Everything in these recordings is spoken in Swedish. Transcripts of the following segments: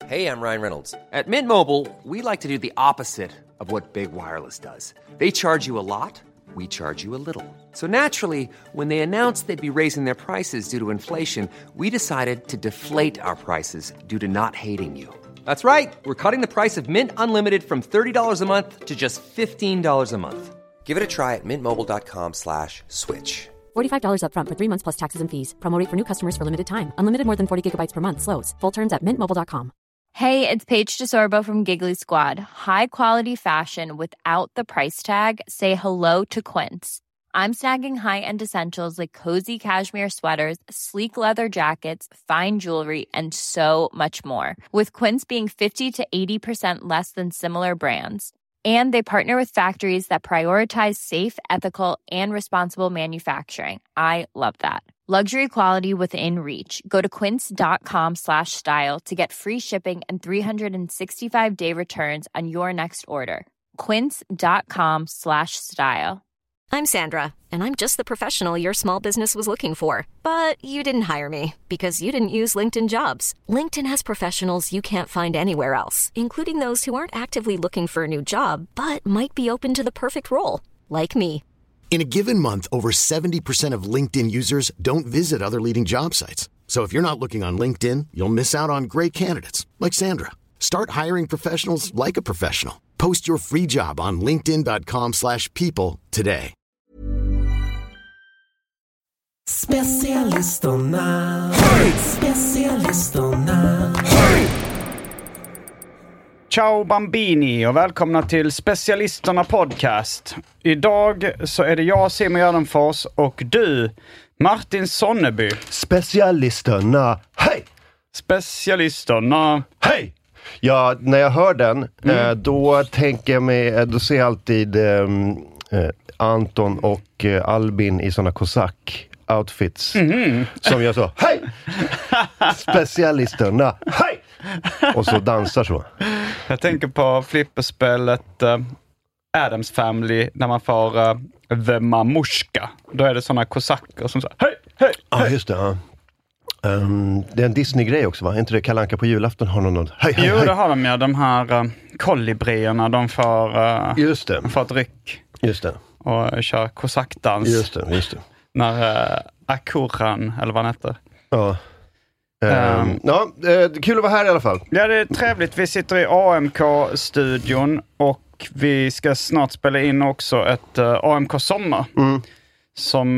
Hey, I'm Ryan Reynolds. At Mint Mobile, we like to do the opposite of what Big Wireless does. They charge you a lot, we charge you a little. So naturally, when they announced they'd be raising their prices due to inflation, we decided to deflate our prices due to not hating you. That's right. We're cutting the price of Mint Unlimited from $30 a month to just $15 a month. Give it a try at mintmobile.com/switch. $45 up front for 3 months plus taxes and fees. Promo rate for new customers for limited time. Unlimited more than 40 gigabytes per month. Slows full terms at mintmobile.com. Hey, it's Paige DeSorbo from Giggly Squad. High quality fashion without the price tag. Say hello to Quince. I'm snagging high-end essentials like cozy cashmere sweaters, sleek leather jackets, fine jewelry, and so much more. With Quince being 50 to 80% less than similar brands. And they partner with factories that prioritize safe, ethical, and responsible manufacturing. I love that. Luxury quality within reach. Go to quince.com/style to get free shipping and 365-day returns on your next order. Quince.com/style. I'm Sandra, and I'm just the professional your small business was looking for. But you didn't hire me because you didn't use LinkedIn Jobs. LinkedIn has professionals you can't find anywhere else, including those who aren't actively looking for a new job, but might be open to the perfect role, like me. In a given month, over 70% of LinkedIn users don't visit other leading job sites. So if you're not looking on LinkedIn, you'll miss out on great candidates like Sandra. Start hiring professionals like a professional. Post your free job on linkedin.com/people today. Specialisterna. Ciao Bambini och välkomna till Specialisterna podcast. Idag så är det jag, Simon Gärdenfors, och du, Martin Sonneby. Specialisterna, hej! Specialisterna, hej! Ja, när jag hör den, då tänker jag mig, då ser jag alltid Anton och Albin i såna kosack-outfits. Som jag så, hej! Specialisterna, hej! Och så dansar så. Jag tänker på flipperspelet Addams Family när man får The Mamushka. Då är det såna kosacker som säger hej, hej, hej. Ja, just det, ja. Det är en Disney-grej också, va? Är inte det Kalle Anka på julafton har någon hej, hej, Jo, hej. det har de ja. De här kolibrierna, de får, just det. De får ett ryck. Just det. Och kör kosackdans. Just det. När Akuran, eller vad han heter. Ja. Kul att vara här i alla fall. Ja, det är trevligt. Vi sitter i AMK-studion och vi ska snart spela in också ett AMK-sommar som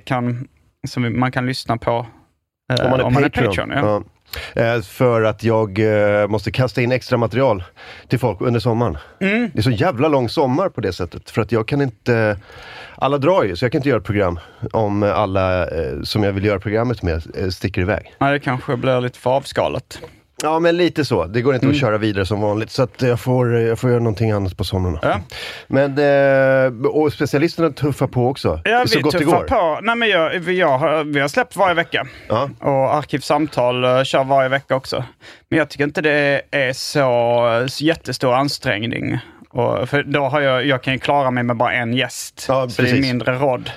man kan lyssna på om man är Patreon. Ja. För att jag måste kasta in extra material till folk under sommaren. Det är så jävla lång sommar på det sättet. För att jag kan inte... Alla drar ju, så jag kan inte göra ett program om alla som jag vill göra programmet med sticker iväg. Nej, det kanske blir lite för avskalat. Ja, men lite så. Det går inte att köra vidare som vanligt. Så att jag får göra någonting annat på sommaren. Ja. Men, och specialisterna tuffar på också. Ja, så vi gott tuffar på. Nej, men vi har släppt varje vecka. Ja. Och Arkivsamtal kör varje vecka också. Men jag tycker inte det är så jättestor ansträngning. För då har jag kan ju klara mig med bara en gäst. Ja, så det är mindre råd.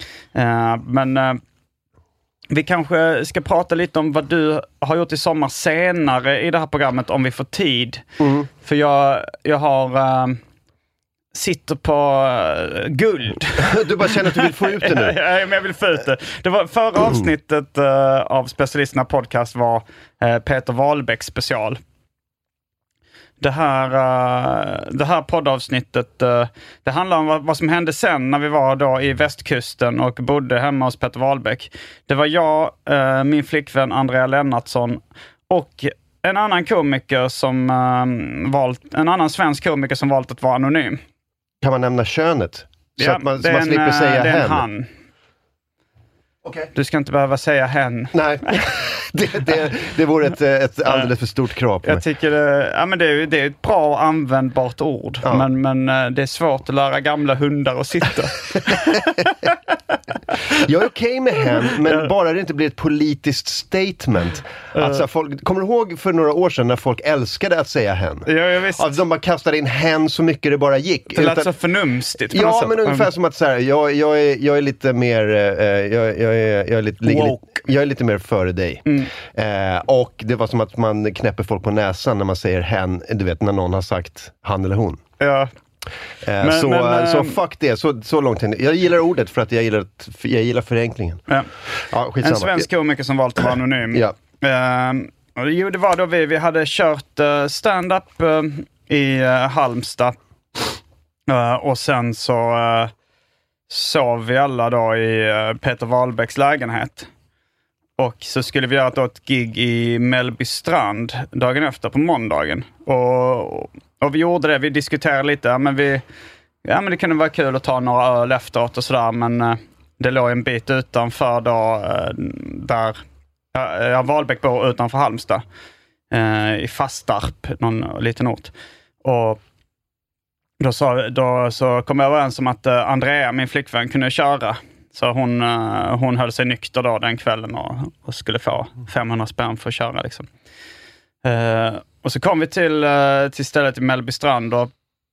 Men vi kanske ska prata lite om vad du har gjort i sommar senare i det här programmet om vi får tid. För jag har sitter på guld. Du bara känner att du vill få ut det nu. Ja, men jag vill få ut det. Det var förra avsnittet av Specialisterna podcast var Peter Wahlbeck special. Det här poddavsnittet det handlar om vad som hände sen när vi var då i västkusten och bodde hemma hos Peter Wahlbeck. Det var jag, min flickvän Andrea Lennartsson och en annan komiker som en annan svensk komiker som valt att vara anonym. Kan man nämna könet? Så Ja, att man slipper säga det är hen. han. Okay. Du ska inte behöva säga hen. Nej, det vore ett alldeles för stort krav på mig. Jag tycker det är ett bra och användbart ord. Ja. Men det är svårt att lära gamla hundar att sitta. Jag är okej med hen, men bara det inte blir ett politiskt statement. Alltså, kommer du ihåg för några år sedan när folk älskade att säga hen? Ja, visst. Alltså, de bara kastade in hen så mycket det bara gick. Det lät så förnumstigt. Ja, men ungefär som att så här, jag är lite mer... Jag jag är lite mer före dig. Och det var som att man knäpper folk på näsan när man säger hen, du vet när någon har sagt han eller hon. Ja. Så fuck det, så långt in. Jag gillar ordet för att jag gillar förenklingen. Ja. Ja, skitsamma. En svensk komiker som valt att vara anonym. Ja. Jo, det var då vi hade kört stand-up i Halmstad. Och sen så sov vi alla då i Peter Wahlbecks lägenhet. Och så skulle vi göra ett gig i Mellbystrand dagen efter på måndagen. Och vi gjorde det, vi diskuterade lite. Men det kunde vara kul att ta några öl efteråt och sådär. Men det låg en bit utanför då, där Wahlbeck bor utanför Halmstad. I Fastarp, någon liten ort. Och då så kom jag överens om att Andrea, min flickvän, kunde köra. Så hon höll sig nykter då den kvällen och skulle få 500 spänn för att köra liksom. Och så kom vi till stället i Mellbystrand och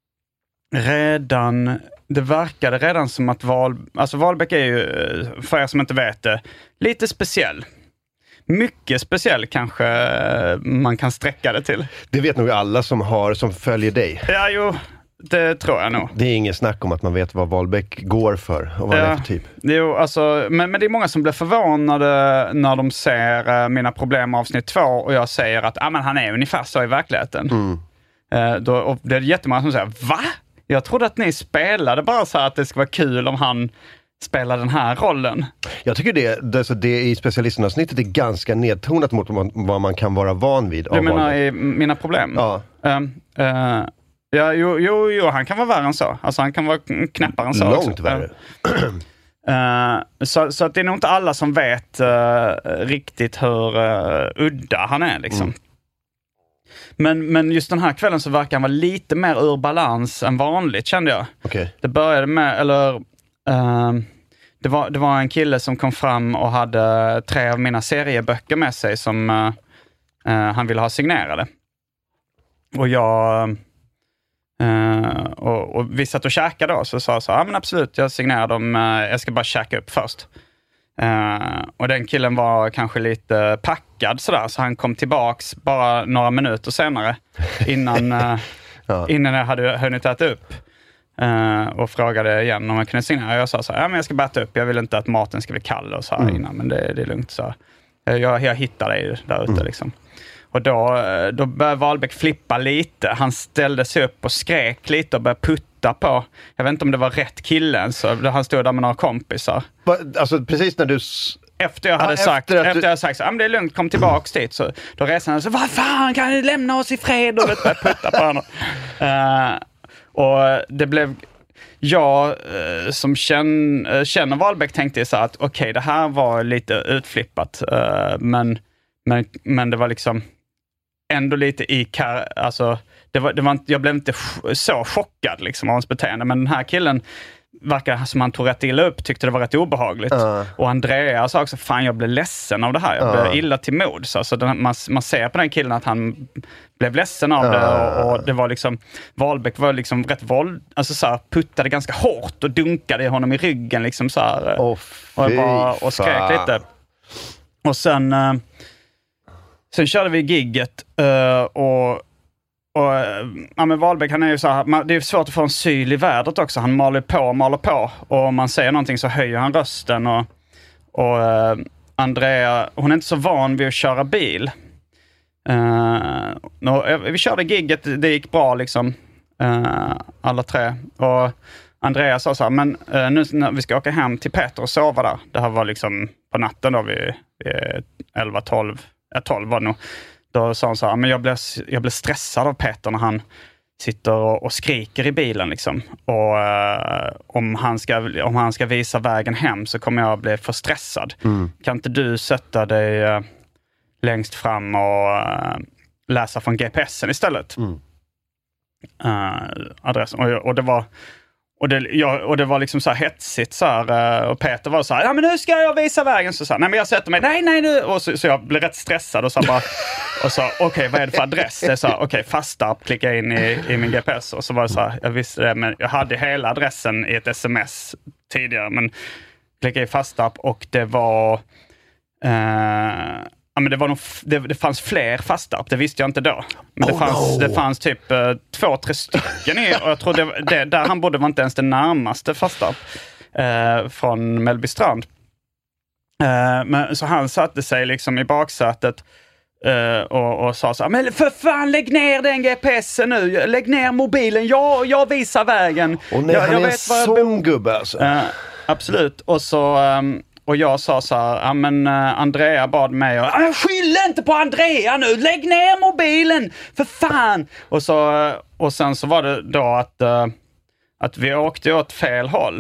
det verkade redan som att Wahlbeck är ju, för er som inte vet det, lite speciell. Mycket speciell kanske man kan sträcka det till. Det vet nog alla som följer dig. Ja, jo. Det tror jag nog. Det är ingen snack om att man vet vad Wahlbeck går för och vad det är för typ. Jo, alltså, men det är många som blir förvånade när de ser mina problem avsnitt 2 och jag säger att men han är ungefär så i verkligheten. Och det är jättemånga som säger, va? Jag trodde att ni spelade bara så att det ska vara kul om han spelar den här rollen. Jag tycker det i specialistenavsnittet är ganska nedtonat mot vad man kan vara van vid. Du menar i mina problem? Ja. Ja, jo, han kan vara värre än så. Alltså han kan vara knäppare än så. Långt också. Värre. Så att det är nog inte alla som vet riktigt hur udda han är liksom. Men just den här kvällen så verkar han vara lite mer ur balans än vanligt, kände jag. Okay. Det började med, det var en kille som kom fram och hade 3 av mina serieböcker med sig som han ville ha signerade. Och jag och vi satt och käkade då, så sa jag så, men absolut, jag signerar dem, jag ska bara käka upp först. Och den killen var kanske lite packad sådär, så han kom tillbaks bara några minuter senare innan jag hade hunnit äta upp. Och frågade igen om jag kunde signera. Jag sa så här, men jag ska bara äta upp, jag vill inte att maten ska bli kall och så här innan, men det är lugnt. Så jag hittar dig där ute liksom. Och då började Wahlbeck flippa lite. Han ställde sig upp och skrek lite och började putta på. Jag vet inte om det var rätt killen, så han stod där med några kompisar. Alltså precis när du... Efter jag hade sagt så, men det är lugnt, kom tillbaks dit. Så då reser han så, vad fan, kan ni lämna oss i fred? Och började putta på honom. Och det blev... Jag som känner Wahlbeck tänkte så att okej, det här var lite utflippat. Men det var liksom ändå lite alltså jag blev inte så chockad liksom av hans beteende, men den här killen verkar som han tog rätt illa upp, tyckte det var rätt obehagligt. Och Andrea sa också, fan jag blev ledsen av det här, jag blev illa till mod. Så man ser på den killen att han blev ledsen av det, och det var liksom, Wahlbeck var liksom rätt alltså så här, puttade ganska hårt och dunkade honom i ryggen liksom så här, och skrek lite. Och sen körde vi gigget men Wahlbeck, han är ju så här, det är svårt att få en syl i vädret också. Han maler på och om man säger någonting så höjer han rösten och Andrea, hon är inte så van vid att köra bil. Vi körde gigget, det gick bra liksom, alla 3, och Andrea sa så här, men nu när vi ska åka hem till Peter och sova där, det här var liksom på natten då vid 11-12 var det nog. Då sa han så här, men jag blev stressad av Peter när han sitter och skriker i bilen liksom. Och om han ska visa vägen hem så kommer jag bli för stressad. Kan inte du sätta dig längst fram och läsa från GPSen istället? Adressen. Och det var liksom så här hetsigt så här, och Peter var så här, ja men nu ska jag visa vägen, så nej men jag sätter mig, nej nu, och så jag blev rätt stressad och så bara, och så okej, vad är det för adress? Det är så okej, Fastarp, klicka in i min GPS, och så var det så här, jag visste det, men jag hade hela adressen i ett sms tidigare, men klicka i fast-app och det var... men det fanns fler fast-app, det visste jag inte då. Men det fanns typ 2-3 stycken i, och jag tror det där han bodde var inte ens det närmaste fast-app från Mellbystrand. Men så han satte sig liksom i baksätet och sa så här: men för fan, lägg ner den GPSen nu, lägg ner mobilen, jag visar vägen. Och nej, han är en sån gubbe alltså. Absolut, och jag sa så här, men Andrea bad mig skyll inte på Andrea nu, lägg ner mobilen, för fan. Och sen så var det då att vi åkte åt fel håll.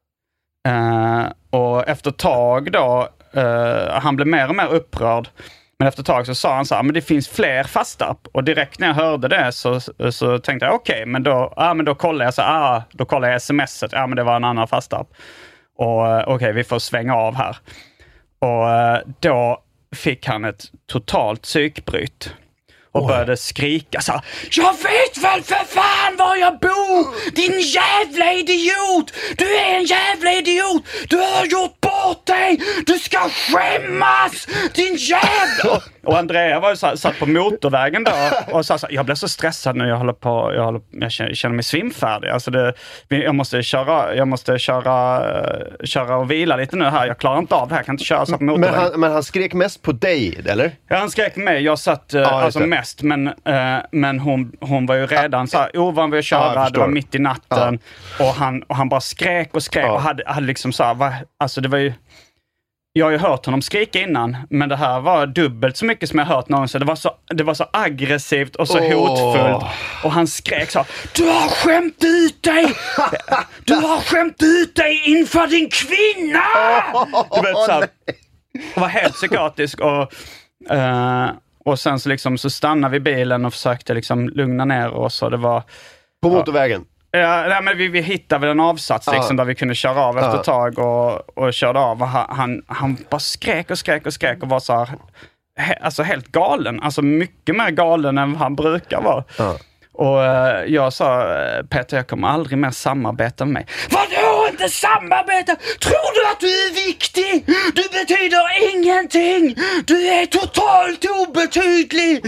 Och efter ett tag då, han blev mer och mer upprörd. Men efter ett tag så sa han så här, men det finns fler fast-app. Och direkt när jag hörde det så tänkte jag okej, men då kollade jag då kollade jag smset, men det var en annan fast-app. Och okej, vi får svänga av här. Och då fick han ett totalt psykbryt. Och började skrika så här: jag vet väl för fan var jag bor! Din jävla idiot! Du är en jävla idiot! Du har gjort bort dig! Du ska skämmas! Din jävla... Och Andrea var ju satt på motorvägen då och sa så här: jag blev så stressad nu, jag känner mig svimfärdig. Alltså jag måste köra och vila lite nu här. Jag klarar inte av det här, jag kan inte köra så på motorvägen. Men han skrek mest på dig, eller? Ja, han skrek med. Jag satt mest, men hon var ju redan så här ovan vid att köra, det var mitt i natten. Och han bara skrek och hade liksom så här, alltså det var ju... Jag har ju hört honom skrika innan, men det här var dubbelt så mycket som jag hört någonsin. Det var så aggressivt och så hotfullt. Och han skrek så: du har skämt ut dig! Du har skämt ut dig inför din kvinna! Du vet, så här, det var helt psykotisk. Och sen så, liksom, så stannade vi bilen och försökte liksom lugna ner oss. Och det var... På motorvägen? Ja, men vi hittade väl en avsats liksom, där vi kunde köra av efter ett tag och körde av. Och han bara skrek och var så här, alltså helt galen. Alltså mycket mer galen än han brukar vara. Och jag sa: Peter, jag kommer aldrig mer samarbeta med mig. Vadå inte samarbeta? Tror du att du är viktig? Du betyder ingenting. Du är totalt obetydlig.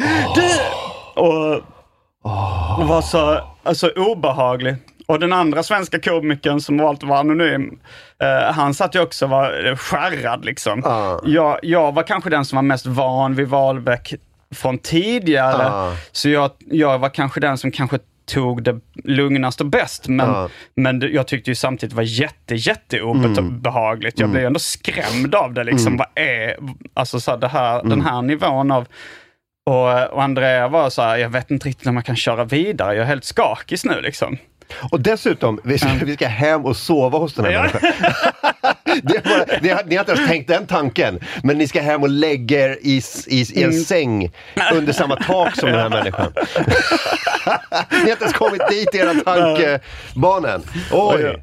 Och var så alltså obehaglig. Och den andra svenska komikern som valt att vara anonym, han satt ju också var skärrad liksom. Jag var kanske den som var mest van vid Wahlbeck från tidigare. Så jag var kanske den som kanske tog det lugnast och bäst. Men jag tyckte ju samtidigt var jätte obehagligt. Jag blev ändå skrämd av det liksom. Vad är alltså så den här nivån av... Och Andrea var så här: jag vet inte riktigt om man kan köra vidare. Jag är helt skakig nu liksom. Och dessutom, vi ska hem och sova hos den här människan. Ni har inte ens tänkt den tanken. Men ni ska hem och lägga er i en säng under samma tak som den här människan. Ni har inte ens kommit dit i era tankebanen. Oj!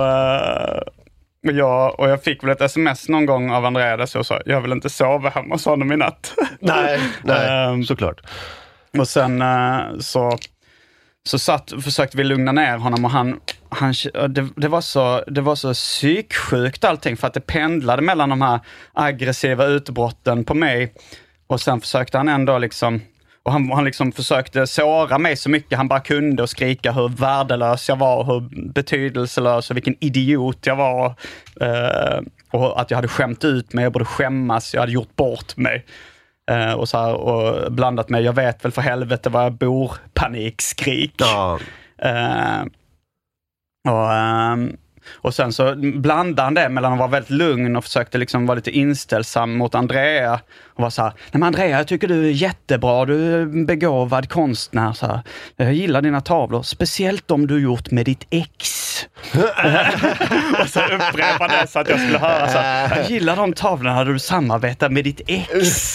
Och jag fick väl ett sms någon gång av Andrea där så sa: jag vill inte sova hemma hos honom i natt. Nej, såklart. Och sen så försökte vi lugna ner honom, och det var så psyksjukt allting, för att det pendlade mellan de här aggressiva utbrotten på mig, och sen försökte han ändå liksom, och han liksom försökte såra mig så mycket han bara kunde och skrika hur värdelös jag var och hur betydelselös och vilken idiot jag var, och att jag hade skämt ut mig, jag borde skämmas, jag hade gjort bort mig. Och så här, och blandat med jag vet väl för helvete vad jag bor, panikskrik. Och sen så blandade han det mellan att vara väldigt lugn och försökte liksom vara lite inställsam mot Andrea och var så här: nej men Andrea, jag tycker du är jättebra, du är en begåvad konstnär, så här. Jag gillar dina tavlor, speciellt de du gjort med ditt ex. Och så upprepade det så att jag skulle höra så här: jag gillar de tavlorna där du samarbetar med ditt ex.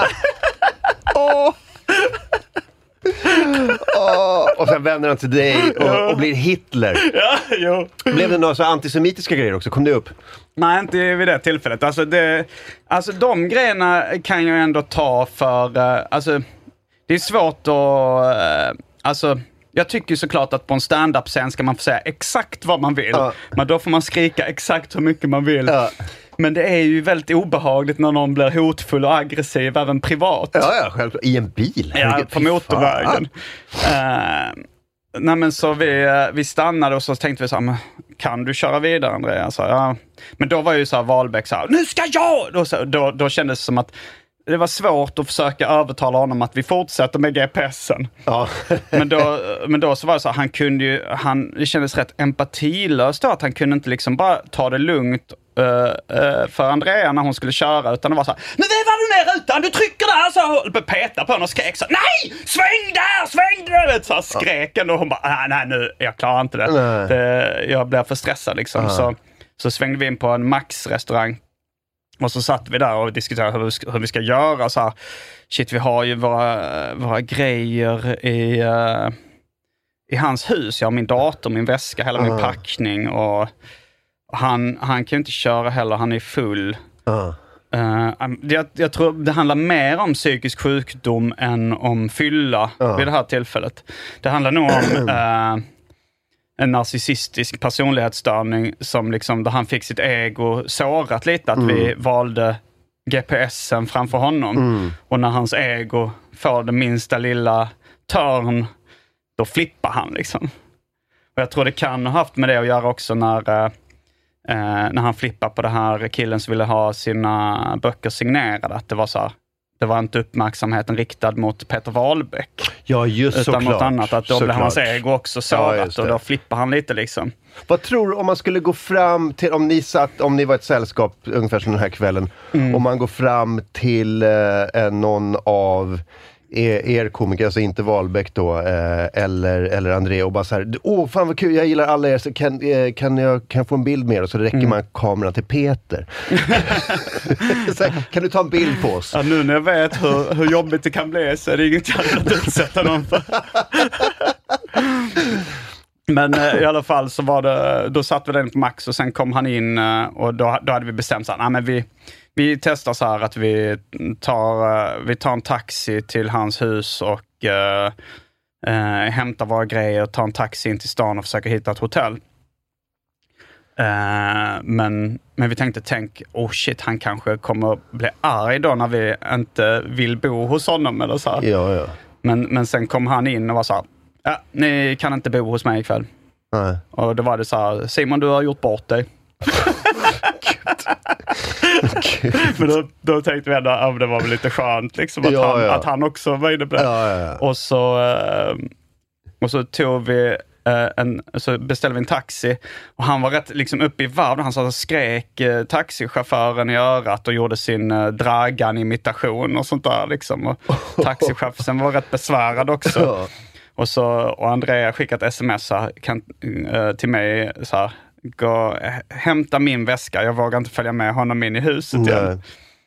Och sen vänder han till dig och blir Hitler. Blev det några så antisemitiska grejer också? Kom det upp? Nej, inte vid det tillfället. Alltså de grejerna kan jag ändå ta för... alltså, det är svårt att... alltså, Jag tycker såklart att på en stand-up-scen ska man få säga exakt vad man vill. Men då får man skrika exakt hur mycket man vill. Men det är ju väldigt obehagligt när någon blir hotfull och aggressiv, även privat. Ja, självklart. I en bil. Ja, på motorvägen. Nej, men så vi stannade och så tänkte vi så här, men kan du köra vidare, Andreas? Ja. Men då var ju så här Wahlbeck så här, nu ska jag! Då kändes det som att det var svårt att försöka övertala honom att vi fortsätter med GPSen. Ja. men då så var det så här, det kändes rätt empatilöst då, att han kunde inte liksom bara ta det lugnt för Andrea när hon skulle köra, utan det var så här, nu vevar du ner rutan, du trycker där, så peta på henne och skrek så, nej, sväng där, så här skrek och hon bara, nej nu, jag klarar inte det. Jag blev för stressad liksom. Så svängde vi in på en Max-restaurang och så satt vi där och diskuterade hur vi ska göra så här. Shit, vi har ju våra grejer i hans hus. Jag har min dator, min väska, hela min packning, och han kan ju inte köra heller, han är full. Jag tror det handlar mer om psykisk sjukdom än om fylla vid det här tillfället. Det handlar nog om en narcissistisk personlighetsstörning som liksom, där han fick sitt ego sårat lite, att vi valde GPSen framför honom. Och när hans ego får det minsta lilla törn, då flippar han liksom. Och jag tror det kan ha haft med det att göra också när han flippar på det här killen som ville ha sina böcker signerade, att det var så här, det var inte uppmärksamheten riktad mot Peter Wahlbeck. Ja, just utan såklart. Något annat, att då blev hans ego också sårat, och då flippar han lite liksom. Vad tror du om man skulle gå fram till, om ni var ett sällskap ungefär som den här kvällen, om man går fram till någon av er komiker, alltså inte Wahlbeck då, eller André, och bara så här, fan vad kul, jag gillar alla er, så kan jag få en bild med er, och så räcker man kameran till Peter. Så här, kan du ta en bild på oss? Ja, nu när jag vet hur jobbigt det kan bli, så är det inget jag hade utsätta någon för. Men i alla fall så var det, då satt vi den på Max, och sen kom han in, och då hade vi bestämt så här, men vi testar så här att vi tar en taxi till hans hus och hämtar våra grejer, tar en taxi in till stan och försöker hitta ett hotell. Men vi tänkte, shit, han kanske kommer bli arg då när vi inte vill bo hos honom eller så här. Ja. Men sen kom han in och var så här, ja, ni kan inte bo hos mig ikväll. Nej. Och då var det så här, Simon, du har gjort bort dig. Men då tänkte vi ändå att det var väl lite skönt liksom, att han också var inne på det. Ja. Och så tog vi så beställde vi en taxi, och han var rätt liksom uppe i varv. Han så skrek taxichauffören i örat och gjorde sin Dragan-imitation och sånt där liksom. Och taxichauffören var rätt besvärad också. Och Andrea skickat sms till mig så här, gå hämta min väska, jag vågar inte följa med honom in i huset igen.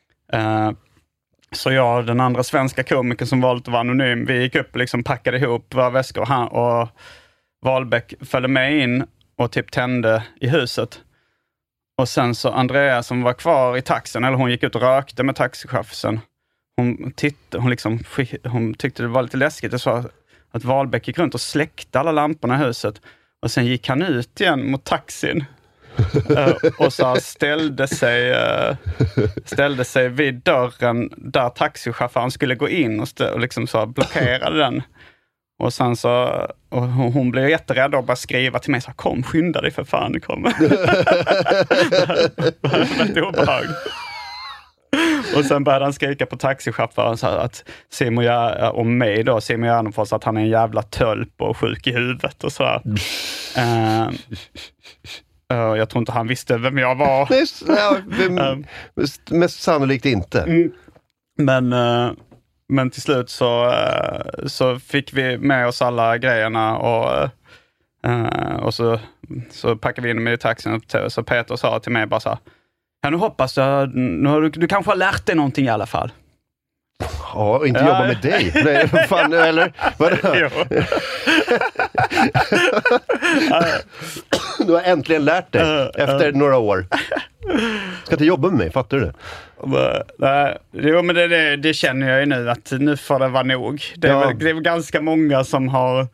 Så jag, den andra svenska komikern som valt att vara anonym, vi gick upp och liksom packade ihop våra väskor, och Wahlbeck följde med in och typ tände i huset. Och sen så Andrea som var kvar i taxin, eller hon gick ut och rökte med taxichauffören. Hon tyckte det var lite läskigt. Det så att Wahlbeck gick runt och släckte alla lamporna i huset. Och sen gick han ut igen mot taxin. Och så ställde sig vid dörren där taxichauffören skulle gå in och liksom så blockerade den. Och sen och hon blev jätterädd och bara skriva till mig så här, kom, skynda dig för fan, kom. Det var obehagligt. Och sen började han skrika på taxichauffören så här, att Simon Gärdenfors, att han är en jävla tölp och sjuk i huvudet och så här. Jag tror inte han visste vem jag var. Mest sannolikt inte. Men till slut så fick vi med oss alla grejerna, och så packade vi in dem i taxin. Så Peter sa till mig bara så här, ja, nu hoppas jag, du kanske har lärt dig någonting i alla fall. Ja, inte jobba med dig. Nej, fan, eller? Du har äntligen lärt dig efter några år. Ska inte jobba med mig, fattar du det? Jo, men det känner jag ju nu, att nu får det vara nog. Det är väl ganska många som har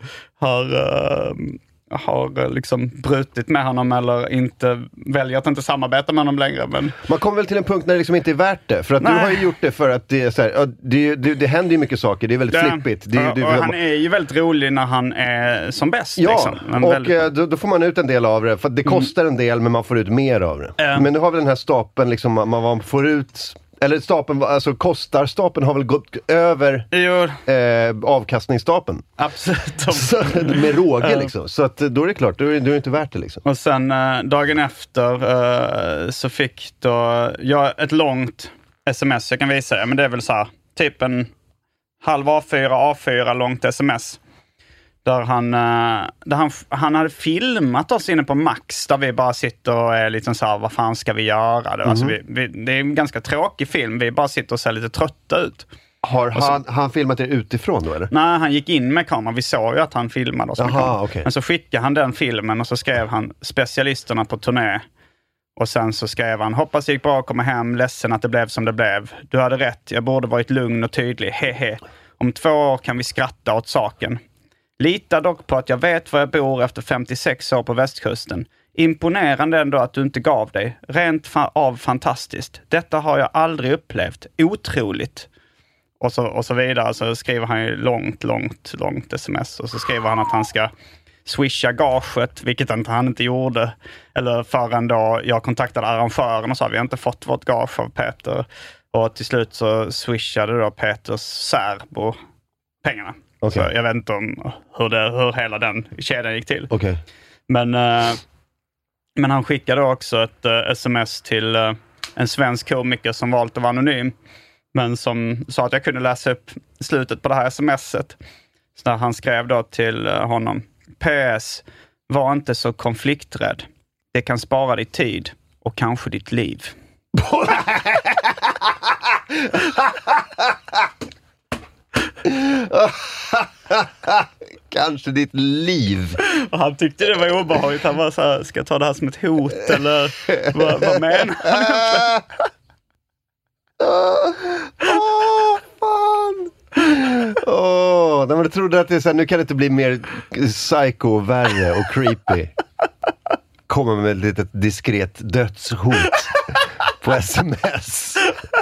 liksom brutit med honom eller väljer att inte samarbeta med honom längre. Men... Man kommer väl till en punkt när det liksom inte är värt det. För att du har ju gjort det för att det är så här, det händer ju mycket saker, det är väldigt flippigt. Han är ju väldigt rolig när han är som bäst. Ja, liksom. och då får man ut en del av det. För att det kostar en del, men man får ut mer av det. Men nu har vi den här stapeln, liksom, man får ut... Eller stapeln, alltså kostarstapeln har väl gått över avkastningsstapeln. Absolut. Så, med råge liksom. Så att, då är det klart, då är det inte värt det liksom. Och sen dagen efter så fick då jag ett långt sms jag kan visa. Men det är väl så här, typ en halv A4 långt sms. Där han hade filmat oss inne på Max, där vi bara sitter och är liksom så här, vad fan ska vi göra? Alltså det är en ganska tråkig film, vi bara sitter och ser lite trötta ut. Har han filmat er utifrån då eller? Nej, han gick in med kameran, vi såg ju att han filmade oss med kameran. Okay. Men så skickade han den filmen och så skrev han specialisterna på turné. Och sen så skrev han, hoppas det gick bra att komma hem, ledsen att det blev som det blev. Du hade rätt, jag borde varit lugn och tydlig, hehe. Om 2 år kan vi skratta åt saken. Litar dock på att jag vet var jag bor efter 56 år på västkusten. Imponerande ändå att du inte gav dig. Rent av fantastiskt. Detta har jag aldrig upplevt. Otroligt. Och så vidare. Så skriver han ju långt sms. Och så skriver han att han ska swisha gaget, vilket han inte gjorde. Eller förrän då jag kontaktade arrangören och sa vi har inte fått vårt gage av Peter. Och till slut så swishade då Peters särbo pengarna. Okay. Så jag vet inte om hur hela den kedjan gick till. Okay. Men han skickade också ett sms till en svensk komiker som valt att vara anonym. Men som sa att jag kunde läsa upp slutet på det här smset. Så när han skrev då till honom. PS, var inte så konflikträdd. Det kan spara dig tid och kanske ditt liv. Kanske ditt liv. Och han tyckte det var obehagligt. Han var så här, ska jag ta det här som ett hot eller vad menar han? Fan. Men jag trodde att det är så här, nu kan det inte bli mer psycho, värre och creepy. Kommer med ett litet diskret dödshot på sms.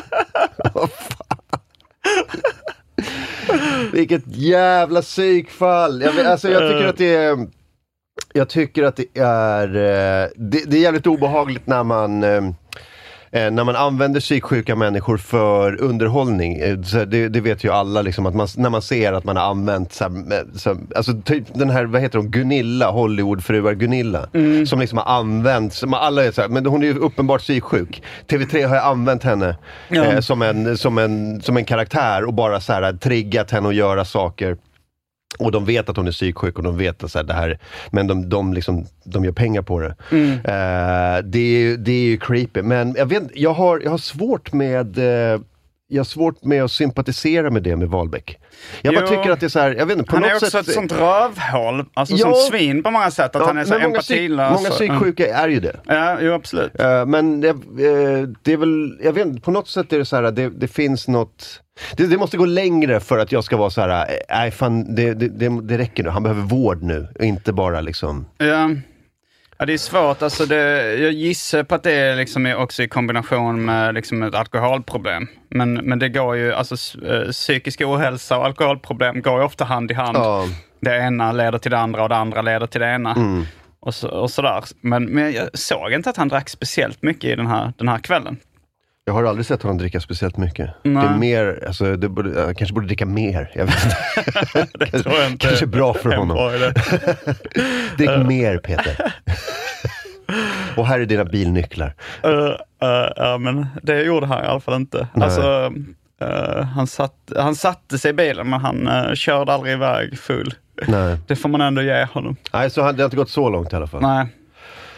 Vilket jävla psykfall. Jag tycker att det är... Jag tycker att det är... Det är jävligt obehagligt när man använder psyksjuka människor för underhållning. Det vet ju alla liksom, att när man ser att man har använt alltså typ den här, vad heter hon, Gunilla, Hollywoodfruar Gunilla, som liksom har använt, som alla är så här, men hon är ju uppenbart psyksjuk. TV3 har ju använt henne som en karaktär och bara så här triggat henne att göra saker. Och de vet att hon är psyksjuk och de vet att så här, det här, men de gör pengar på det. Det är ju creepy. Men jag har svårt med att sympatisera med det med Wahlbeck. Jag bara tycker att det är så här, jag vet inte, på han något är också sätt, ett sånt rövhål, alltså som svin på många sätt, att han är så empatilös. Många psyksjuka är ju det. Ja, jo, absolut. Men det är väl, jag vet inte, på något sätt är det så här, det finns något. Det måste gå längre för att jag ska vara så här, nej fan, det räcker nu. Han behöver vård nu, inte bara liksom. Ja, det är svårt. Alltså jag gissar på att det är liksom också i kombination med liksom ett alkoholproblem. Men det går ju, alltså psykisk ohälsa och alkoholproblem går ju ofta hand i hand. Det ena leder till det andra och det andra leder till det ena. Och sådär. Men jag såg inte att han drack speciellt mycket i den här kvällen. Jag har aldrig sett honom dricka speciellt mycket. Nej. Det är mer, alltså, jag kanske borde dricka mer. Jag vet inte. Det tror jag inte. Kanske bra för honom. Drick mer, Peter. Och här är dina bilnycklar. Ja, men det gjorde han i alla fall inte. Alltså, han satte sig i bilen, men han körde aldrig iväg full. Nej. Det får man ändå ge honom. Nej, så det har inte gått så långt i alla fall. Nej.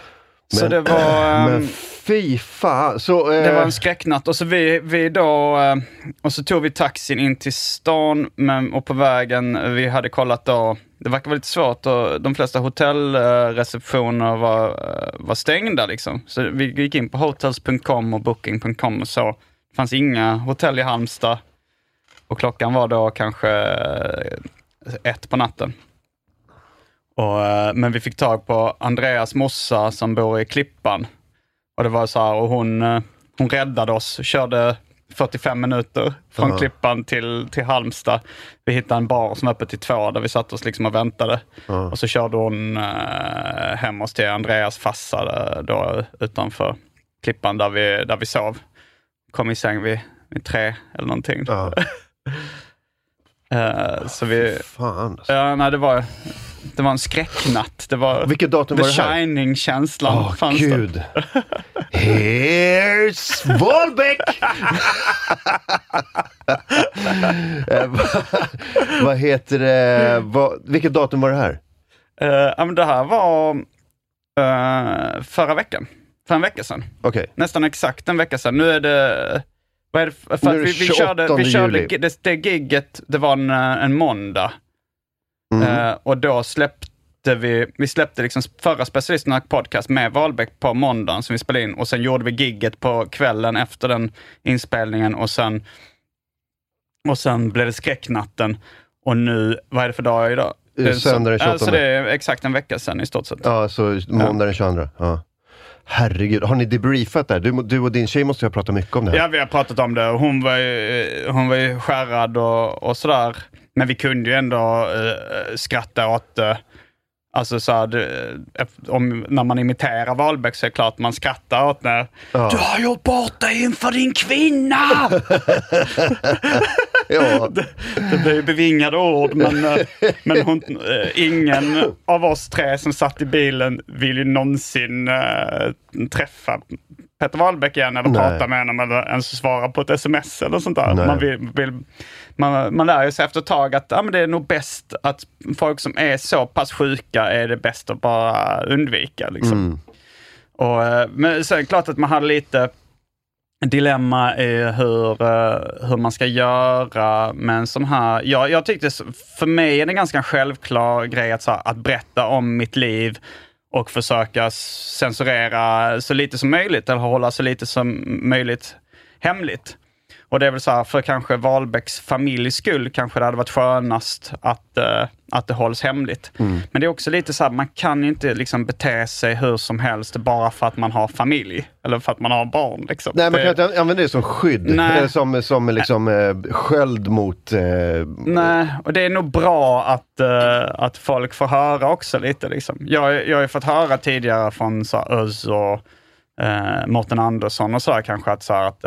Så det var... Men fy fan. Så, det var en skräcknatt. Och så vi då... och så tog vi taxin in till stan. Och på vägen, vi hade kollat då... Det verkar vara lite svårt och de flesta hotellreceptioner var stängda liksom. Så vi gick in på hotels.com och booking.com och så. Det fanns inga hotell i Halmstad. Och klockan var då kanske 1 på natten. Men vi fick tag på Andreas morsa som bor i Klippan. Och det var så här, och hon räddade oss. Körde 45 minuter från Klippan till Halmstad. Vi hittade en bar som var öppet till 2 där vi satt oss liksom och väntade. Och så körde hon hem oss till Andreas farsa då utanför Klippan där vi sov. Kom i säng vid 3 eller någonting. Så vi... Fan. Alltså. Ja, nej, det var en skräcknatt. Det var vilket datum The var det här? Shining-känslan fanns gud. Here's Wahlbeck! Vad heter det? Vilket datum var det här? Men det här var förra veckan. För en vecka sedan. Okay. Nästan exakt en vecka sedan. Nu är det... Vad är det? För att vi körde det gigget, det var en måndag. Och då släppte vi släppte liksom förra Specialisterna podcast med Wahlbeck på måndagen som vi spelade in. Och sen gjorde vi gigget på kvällen efter den inspelningen. Och sen blev det skräcknatten. Och nu, vad är det för dag idag? Söndag den 28. Alltså det är exakt en vecka sedan i stort sett. Ja, så måndag den 22. Ja. Herregud, har ni debriefat där? Du och din tjej måste ju ha pratat mycket om det här. Ja, vi har pratat om det. Hon var ju skärrad och sådär. Men vi kunde ju ändå skratta åt det. Alltså så här, när man imiterar Wahlbeck så är det klart man skrattar åt när du har gjort bort dig inför din kvinna! Ja. Det blir ju bevingade ord, men ingen av oss tre som satt i bilen vill ju någonsin träffa Peter Wahlbeck igen eller prata med honom eller ens svara på ett sms eller sånt där. Man lär ju sig efter ett tag att men det är nog bäst att folk som är så pass sjuka är det bäst att bara undvika liksom. Men sen är det klart att man har lite dilemma i hur man ska göra, men som här, jag tyckte för mig är det en ganska självklar grej att berätta om mitt liv och försöka censurera så lite som möjligt eller hålla så lite som möjligt hemligt. Och det är väl så här, för kanske Wahlbecks familjs skull kanske det hade varit skönast att det hålls hemligt. Men det är också lite så här, man kan ju inte liksom bete sig hur som helst bara för att man har familj eller för att man har barn. Liksom. Nej, man kan inte använda det som skydd. Eller som liksom sköld mot... Nej, och det är nog bra att folk får höra också lite. Liksom. Jag har ju fått höra tidigare från så här, Özz och Mårten Andersson och så här, kanske att så här, att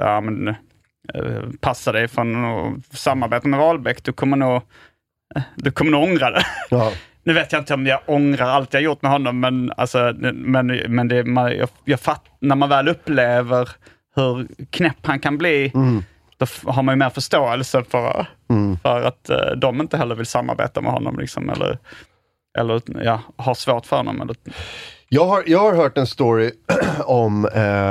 passa dig från att samarbeta med Wahlbeck. Du kommer nog ångra det. Ja. Nu vet jag inte om jag ångrar allt jag gjort med honom, men det, när man väl upplever hur knäpp han kan bli, då har man ju mer förståelse för att de inte heller vill samarbeta med honom liksom, eller har svårt för honom. Eller... Jag har hört en story om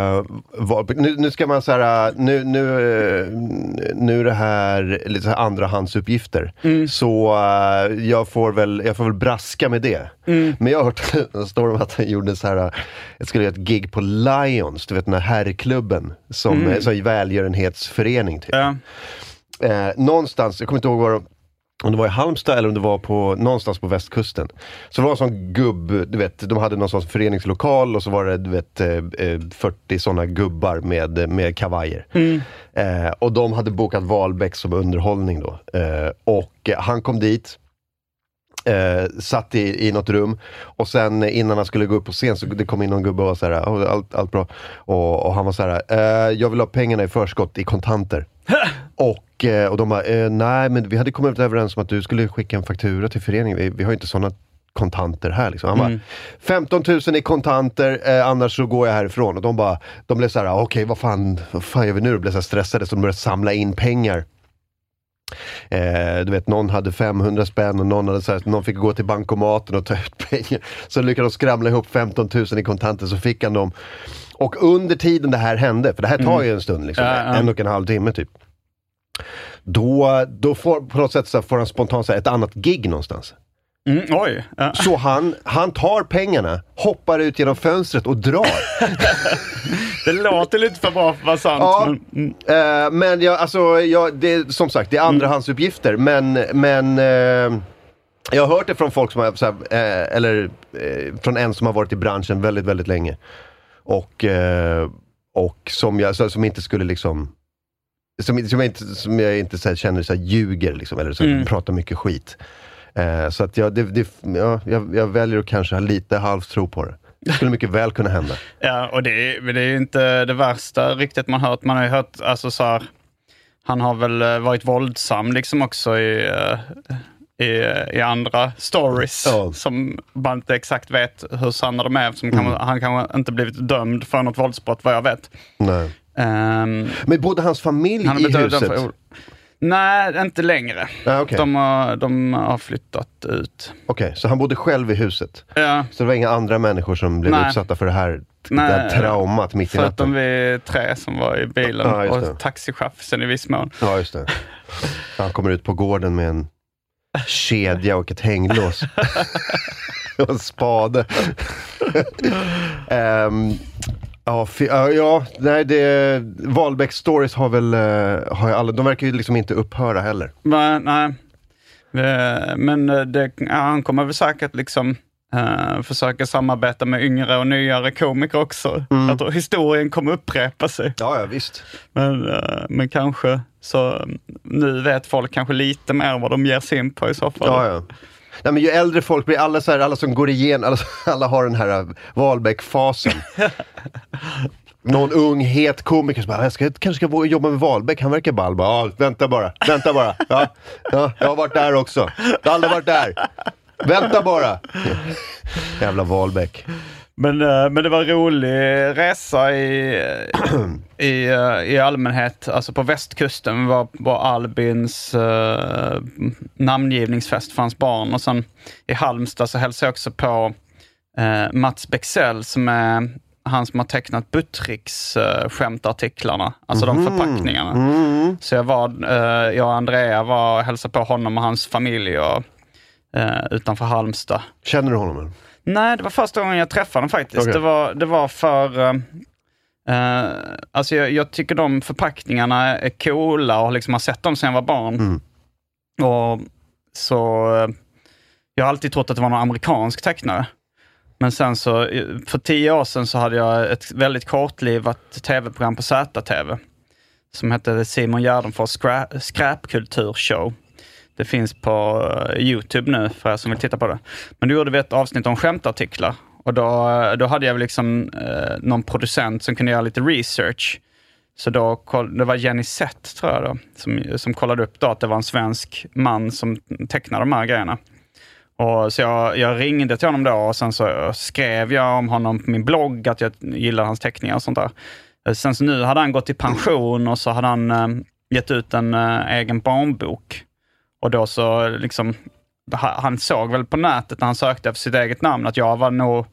nu ska man säga nu är det här lite så här andrahandsuppgifter. Så jag får väl braska med det. Men jag har hört en story om att han gjorde så här, jag skulle göra ett gig på Lions, du vet den här herrklubben som så en välgörenhetsförening typ. Någonstans, jag kommer inte ihåg om det var i Halmstad eller om det var någonstans på västkusten. Så det var en sån du vet, de hade någon sån föreningslokal och så var det, du vet, 40 såna gubbar med kavajer. Och de hade bokat Wahlbeck som underhållning då. Och han kom dit, satt i något rum och sen innan han skulle gå upp på scen så det kom in någon gubbe och så här, allt bra. Och han var så här, jag vill ha pengarna i förskott i kontanter. Och de bara, nej men vi hade kommit överens om att du skulle skicka en faktura till föreningen. Vi har ju inte sådana kontanter här liksom. Han bara, 15 000 i kontanter, annars så går jag härifrån. Och de blev så här, okej, vad fan gör vi nu? De blev så här stressade så de började samla in pengar Du vet, någon hade 500 spänn och någon hade så här, någon fick gå till bankomaten och ta ut pengar. Så lyckades de skramla ihop 15 000 i kontanter, så fick han dem. Och under tiden det här hände, för det här tar ju en stund liksom, 1,5 timme typ. Då får på något sätt så får han spontant så här, ett annat gig någonstans. Oj. Ja. Så han tar pengarna, hoppar ut genom fönstret och drar. Det låter lite för bra för att vara sant. Ja, men det, som sagt, det är andrahandsuppgifter. Men jag har hört det från folk som har, så här, från en som har varit i branschen väldigt, väldigt länge. Och som inte skulle liksom... Som jag inte så här, känner så här, ljuger liksom, eller så pratar mycket skit. Så att jag väljer att kanske ha lite halvtro på det. Det skulle mycket väl kunna hända. Ja, och det är ju inte det värsta riktigt man hört. Man har ju hört, alltså så här, han har väl varit våldsam liksom också i andra stories som man inte exakt vet hur sanna de är. Han kanske inte blivit dömd för något våldsbrott, vad jag vet. Nej. Men bodde hans familj i huset? Nej, inte längre. Okay. De har flyttat ut. Okej, så han bodde själv i huset? Ja. Så det var inga andra människor som blev utsatta för det här traumat mitt i natten? Förutom vi 3 som var i bilen och taxichauffören i viss mån. Ja, just det. Han kommer ut på gården med en kedja och ett hänglås. Och en spade. Wahlbecks stories har alla, de verkar ju liksom inte upphöra heller. Nej. Men han kommer väl säkert liksom försöka samarbeta med yngre och nyare komiker också. Jag tror historien kommer upprepa sig. Ja, visst. Men kanske så nu vet folk kanske lite mer vad de ger sig in på i så fall. Ja. Nej, men ju äldre folk blir, alla som går igenom, alla har den här Wahlbeck-fasen. Någon ung, het komiker som bara, jag kanske ska jobba med Wahlbeck, han verkar ball. Vänta bara. Ja, jag har varit där också. Jag har aldrig varit där. Vänta bara. Jävla Wahlbeck. Men det var en rolig resa i allmänhet. Alltså på västkusten var Albins namngivningsfest för hans barn. Och sen i Halmstad så hälsade jag också på Mats Bexell som är han som har tecknat Buttricks skämtartiklarna. Alltså de förpackningarna. Så jag och Andrea var och hälsade på honom och hans familj utanför Halmstad. Känner du honom? Nej, det var första gången jag träffade honom faktiskt. Okay. Det var för... alltså jag tycker de förpackningarna är coola och liksom har sett dem sedan jag var barn. Och så... jag har alltid trott att det var någon amerikansk tecknare. Men sen så, för 10 år sedan så hade jag ett väldigt kortlivat tv-program på ZTV som hette Simon Gärdenfors skräpkulturshow. Det finns på YouTube nu för er som vill titta på det. Men då gjorde vi ett avsnitt om skämtartiklar. Och då hade jag liksom någon producent som kunde göra lite research. Så det var Jenny Sett tror jag då, som kollade upp då att det var en svensk man som tecknade de här grejerna. Och så jag ringde till honom då och sen så skrev jag om honom på min blogg att jag gillar hans teckningar och sånt där. Sen så nu hade han gått i pension och så hade han gett ut en egen barnbok. Och då så liksom, han såg väl på nätet när han sökte efter sitt eget namn att jag var nog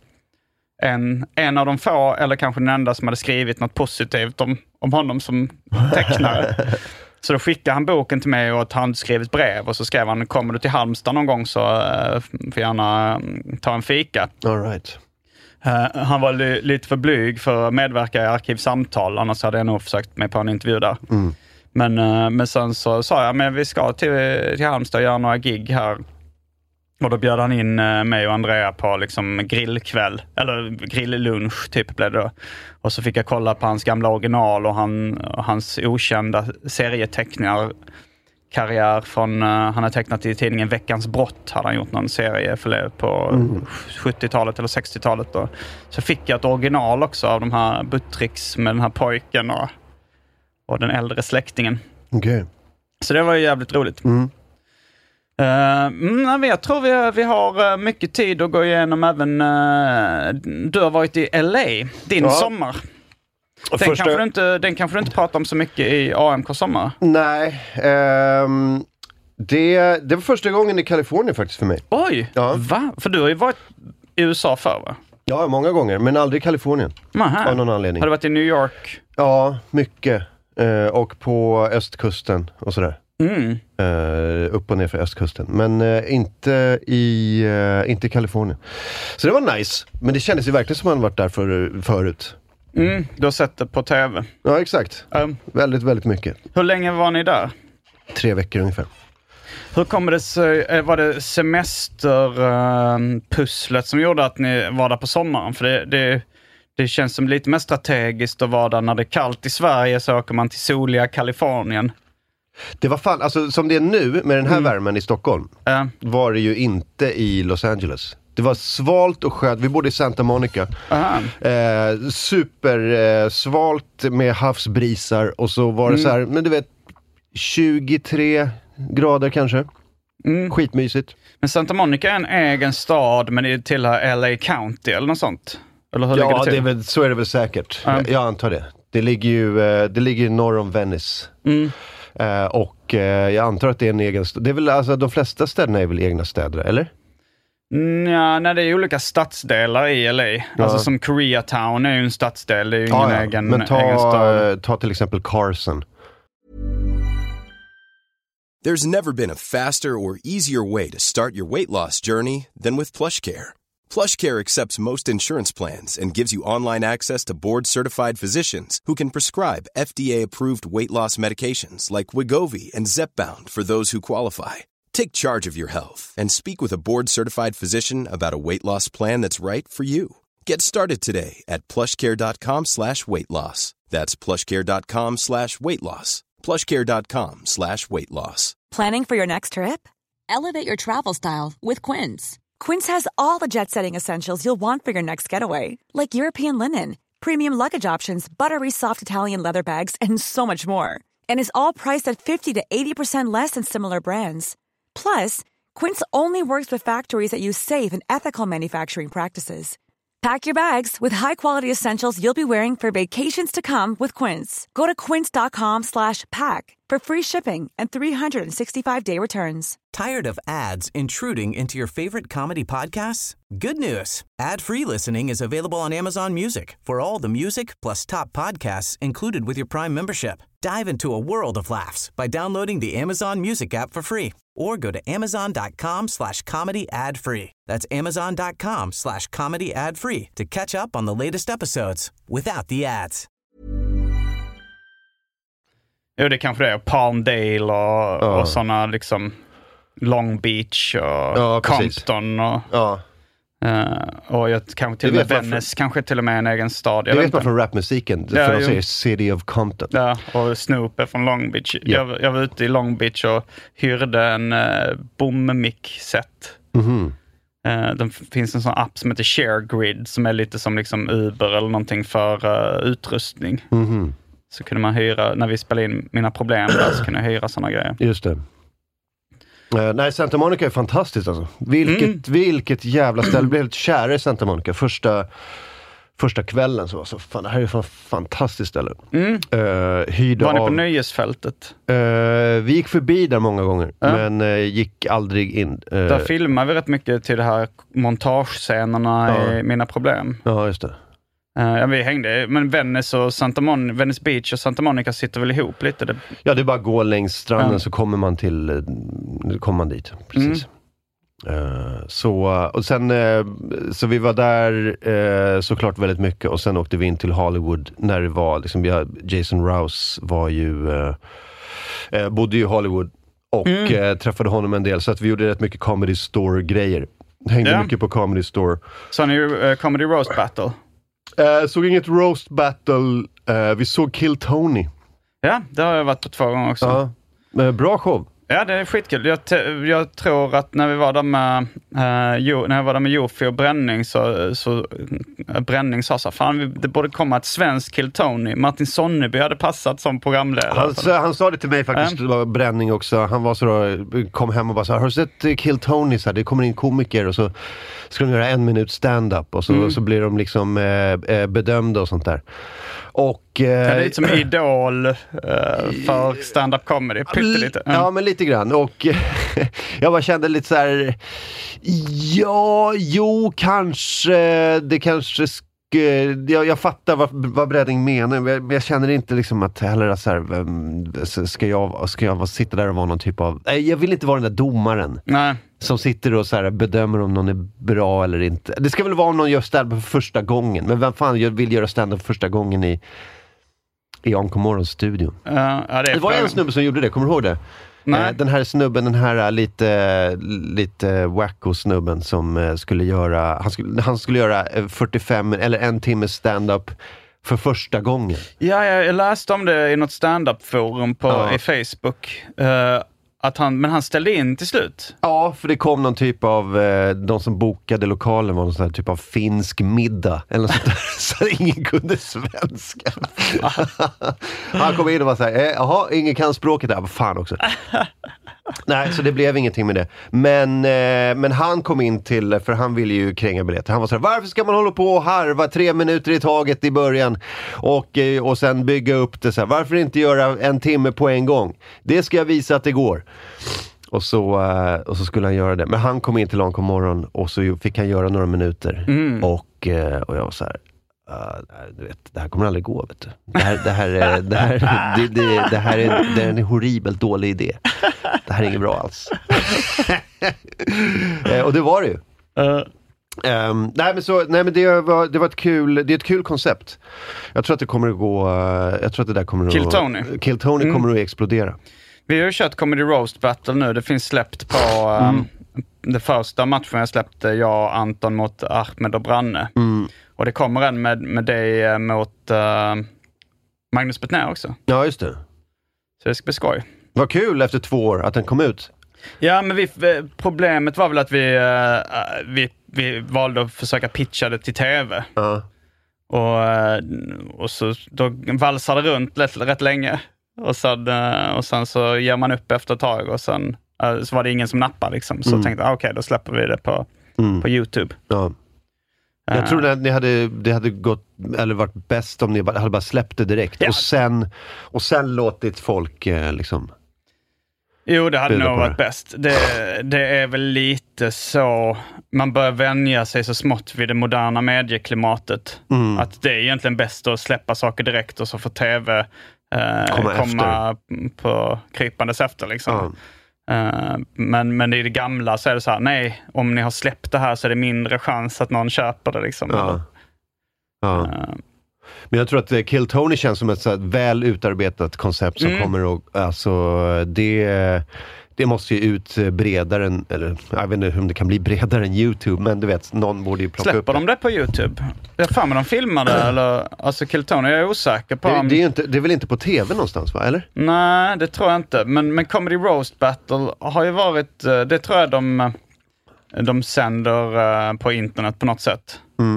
en av de få, eller kanske den enda som hade skrivit något positivt om honom som tecknare. Så då skickade han boken till mig och ett handskrivet brev och så skrev han, kommer du till Halmstad någon gång så får gärna ta en fika. All right. Han var lite för blyg för att medverka i Arkivsamtal, annars hade jag nog försökt mig på en intervju där. Men sen så sa jag, men vi ska till Halmstad och göra några gig här. Och då bjöd han in mig och Andrea på liksom grillkväll, eller grilllunch typ blev det då. Och så fick jag kolla på hans gamla original och hans okända serieteckningar karriär från, han har tecknat i tidningen Veckans brott, hade han gjort någon serie på 70-talet eller 60-talet då. Så fick jag ett original också av de här Buttricks med den här pojken och den äldre släktingen. Okay. Så det var ju jävligt roligt. Jag tror vi har mycket tid att gå igenom även... du har varit i LA, din sommar. Den kanske du inte pratar om så mycket i AMK sommar? Nej, det var första gången i Kalifornien faktiskt för mig. Oj, ja. Va? För du har ju varit i USA förr, va? Ja, många gånger, men aldrig i Kalifornien. Aha. Av någon anledning. Har du varit i New York? Ja, mycket. Och på östkusten och sådär. Upp och ner för östkusten. Men inte i Kalifornien. Så det var nice. Men det kändes ju verkligen som man varit där förut. Du har sett det på tv. Ja, exakt. Väldigt, väldigt mycket. Hur länge var ni där? 3 veckor ungefär. Hur kommer det sig, var det semesterpusslet som gjorde att ni var där på sommaren? För det känns som lite mer strategiskt att vara där när det är kallt i Sverige, så åker man till soliga Kalifornien. Det var fan, alltså som det är nu med den här värmen i Stockholm var det ju inte i Los Angeles. Det var svalt och skönt. Vi bodde i Santa Monica. Super svalt med havsbrisar. Och så var det så här, men du vet, 23 grader kanske. Skitmysigt. Men Santa Monica är en egen stad, men det tillhör LA County eller något sånt. Eller hur ligger det till? Det är väl, så är det väl säkert. Jag antar det. Det ligger ju norr om Venice. Och jag antar att det är en egen stad. Det är väl, alltså, de flesta städerna är väl egna städer, eller? Nej, det är olika stadsdelar i LA. Alltså som Koreatown är ju en stadsdel, det är ju ingen egen, men egen stad. Ta till exempel Carson. There's never been a faster or easier way to start your weight loss journey than with PlushCare. PlushCare accepts most insurance plans and gives you online access to board-certified physicians who can prescribe FDA-approved weight loss medications like Wegovy and Zepbound for those who qualify. Take charge of your health and speak with a board-certified physician about a weight loss plan that's right for you. Get started today at plushcare.com/weightloss. That's plushcare.com/weightloss. plushcare.com/weightloss. Planning for your next trip? Elevate your travel style with Quince. Quince has all the jet-setting essentials you'll want for your next getaway, like European linen, premium luggage options, buttery soft Italian leather bags, and so much more. And is all priced at 50 to 80% less than similar brands. Plus, Quince only works with factories that use safe and ethical manufacturing practices. Pack your bags with high-quality essentials you'll be wearing for vacations to come with Quince. Go to quince.com/pack for free shipping and 365-day returns. Tired of ads intruding into your favorite comedy podcasts? Good news. Ad-free listening is available on Amazon Music for all the music plus top podcasts included with your Prime membership. Dive into a world of laughs by downloading the Amazon Music app for free or go to amazon.com/comedy ad-free. That's amazon.com/comedy ad-free to catch up on the latest episodes without the ads. Jo, det kanske det är Palmdale och sådana liksom Long Beach och Compton och jag kanske till och med Venice, kanske till och med en egen stad. Det vet man från rapmusiken, för de säger City of Compton. Ja, och Snoop är från Long Beach. Jag var ute i Long Beach och hyrde en boom-mic-set. Det finns en sån app som heter ShareGrid som är lite som liksom Uber eller någonting för utrustning. Så kunde man hyra, när vi spelade in Mina problem där, så kunde jag hyra såna grejer. Just det. Nej, Santa Monica är fantastiskt alltså. Vilket jävla ställe. Jag blev helt kär i Santa Monica. Första kvällen så var så, fan, det här är ju ett fantastiskt ställe. Var ni på nöjesfältet? Vi gick förbi där många gånger, men gick aldrig in. Där filmar vi rätt mycket till det här montagescenerna i Mina problem. Ja, just det. Vi hängde, men Venice Beach och Santa Monica sitter väl ihop lite? Ja, det är bara att gå längs stranden så kommer man dit. Precis. Och sen så vi var där såklart väldigt mycket, och sen åkte vi in till Hollywood när det var liksom, Jason Rouse var ju bodde ju i Hollywood och träffade honom en del, så att vi gjorde rätt mycket Comedy Store-grejer. Hängde mycket på Comedy Store. Så ni Comedy Roast Battle? Såg inget Roast Battle. Vi såg Kill Tony. Ja, det har jag varit på 2 gånger också. Ja, bra show. Ja, det är skitkul. Jag tror att när vi var där med Jofi och Bränning så Bränning sa så här, fan, det borde komma ett svensk Kill Tony. Martin Sonneby hade passat som programledare. Han sa det till mig faktiskt, det var Bränning också. Han var så kom hem och bara så här, har du sett Kill Tony? Så här, det kommer in komiker och så ska de göra 1 minut stand-up och så blir de liksom bedömda och sånt där. Och det är lite som Idol för stand-up comedy, pyttelite. Ja, men lite grann. Och jag bara kände lite så här, kanske, det kanske jag fattar vad Bredding menar, men jag känner inte liksom att heller så här, ska jag sitta där och vara någon typ av, jag vill inte vara den där domaren. Nej. Som sitter och så här bedömer om någon är bra eller inte. Det ska väl vara om någon gör stand-up för första gången, men vem fan vill göra stand-up för första gången i Anko Morgons studio? Det var en snubbe som gjorde det, kommer du ihåg det? Den här snubben, den här lite wacko-snubben som skulle göra, han skulle göra 45 eller en timme stand-up för första gången. Ja, jag läste om det i något stand-up-forum i Facebook. Men han ställde in till slut. Ja, för det kom någon typ av de som bokade lokalen var någon sån här typ av finsk middag eller något sånt där, så ingen kunde svenska. Han kom in och var så här, jaha, ingen kan språket där, vad fan också. Nej, så det blev ingenting med det. Men han kom in till, för han ville ju kränga biljetter. Han var så här, varför ska man hålla på och harva 3 minuter i taget i början och sen bygga upp det så här, varför inte göra en timme på en gång? Det ska jag visa att det går. Och så skulle han göra det. Men han kom in till Anko Morgon och så fick han göra några minuter. Och jag var så här, du vet, det här kommer aldrig gå, vet du. Det här är en horribelt dålig idé. Det här är inget bra alls. Och det var det ju. Det var ett kul koncept. Jag tror att det kommer att gå, jag tror att det där kommer att Kill Tony kommer att explodera. Vi har ju kört Comedy Roast Battle nu. Det finns släppt på det första matchen jag släppte, jag och Anton mot Ahmed och Branne. Och det kommer en med dig mot Magnus Bettner också. Ja, just det. Så det ska bli skoj. Vad kul efter 2 år att den kom ut. Ja, men problemet var väl att vi valde att försöka pitcha det till tv. Och så då valsade det runt rätt länge. Och sen så ger man upp efter ett tag och sen så var det ingen som nappade liksom. Så tänkte jag, okej, då släpper vi det på YouTube. Ja. Jag tror att det hade gått, eller varit bäst om ni hade bara släppt det direkt. Ja. Och sen låtit folk liksom. Jo, det hade nog varit bäst. Det är väl lite så, man börjar vänja sig så smått vid det moderna medieklimatet. Att det är egentligen bäst att släppa saker direkt och så får tv komma på krypandes efter liksom. Men i det gamla så är det så här, nej, om ni har släppt det här så är det mindre chans att någon köper det liksom. Men jag tror att Kill Tony känns som ett så här väl utarbetat koncept som kommer att, alltså det måste ju ut bredare än, eller jag vet inte om det kan bli bredare än YouTube, men du vet, någon borde ju plocka upp. Släpper de det på YouTube? Jag fan med de filmade eller, alltså Kill Tony, jag är osäker på. Det är väl inte på tv någonstans, va, eller? Nej, det tror jag inte. Men Comedy Roast Battle har ju varit, det tror jag de sänder på internet på något sätt.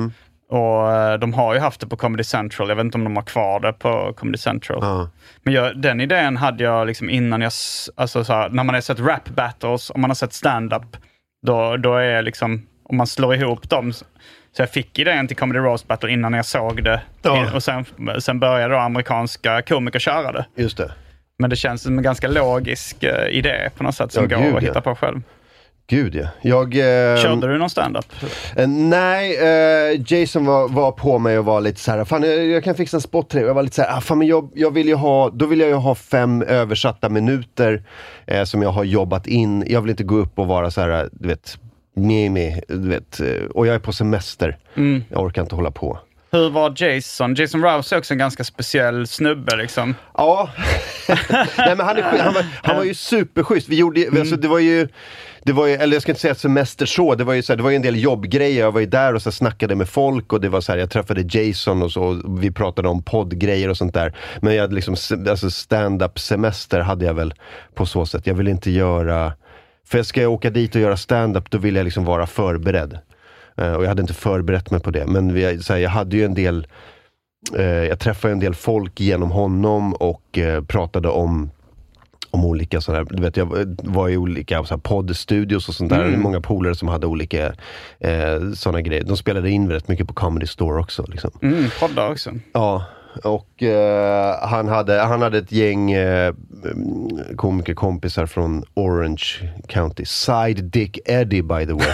Och de har ju haft det på Comedy Central. Jag vet inte om de har kvar det på Comedy Central. Men den idén hade jag liksom innan jag, alltså så här, när man har sett rap battles, om man har sett stand-up, då är liksom, om man slår ihop dem. Så jag fick idén till Comedy Roast Battle innan jag såg det. Och sen började då amerikanska komiker köra det. Just det. Men det känns som en ganska logisk idé på något sätt som går att hitta på själv. Gud, ja. Körde du någon stand-up? Nej, Jason var på mig och var lite så här, fan jag kan fixa en spot till dig. Jag var lite så här, fan men jag vill ju ha 5 översatta minuter som jag har jobbat in. Jag vill inte gå upp och vara så här, du vet, du vet, och jag är på semester. Jag orkar inte hålla på. Hur var Jason? Jason Rouse är också en ganska speciell snubbe liksom. Ja. Nej, men han var ju superschysst. Vi gjorde alltså det var ju, eller jag ska inte säga semester så, det var ju en del jobbgrejer. Jag var ju där och så snackade med folk och det var så här, jag träffade Jason och så, och vi pratade om poddgrejer och sånt där. Men jag hade liksom, alltså stand-up semester hade jag väl på så sätt. Jag vill inte göra, för ska jag åka dit och göra stand-up, då vill jag liksom vara förberedd. Och jag hade inte förberett mig på det. Men jag hade ju en del, jag träffade en del folk genom honom och pratade om olika sådana, du vet, jag var i olika så här poddstudios och sånt där. Det är många polare som hade olika sådana grejer. De spelade in rätt mycket på Comedy Store också liksom. Poddar också. Ja. Och han hade ett gäng komikerkompisar från Orange County. Side Dick Eddie, by the way.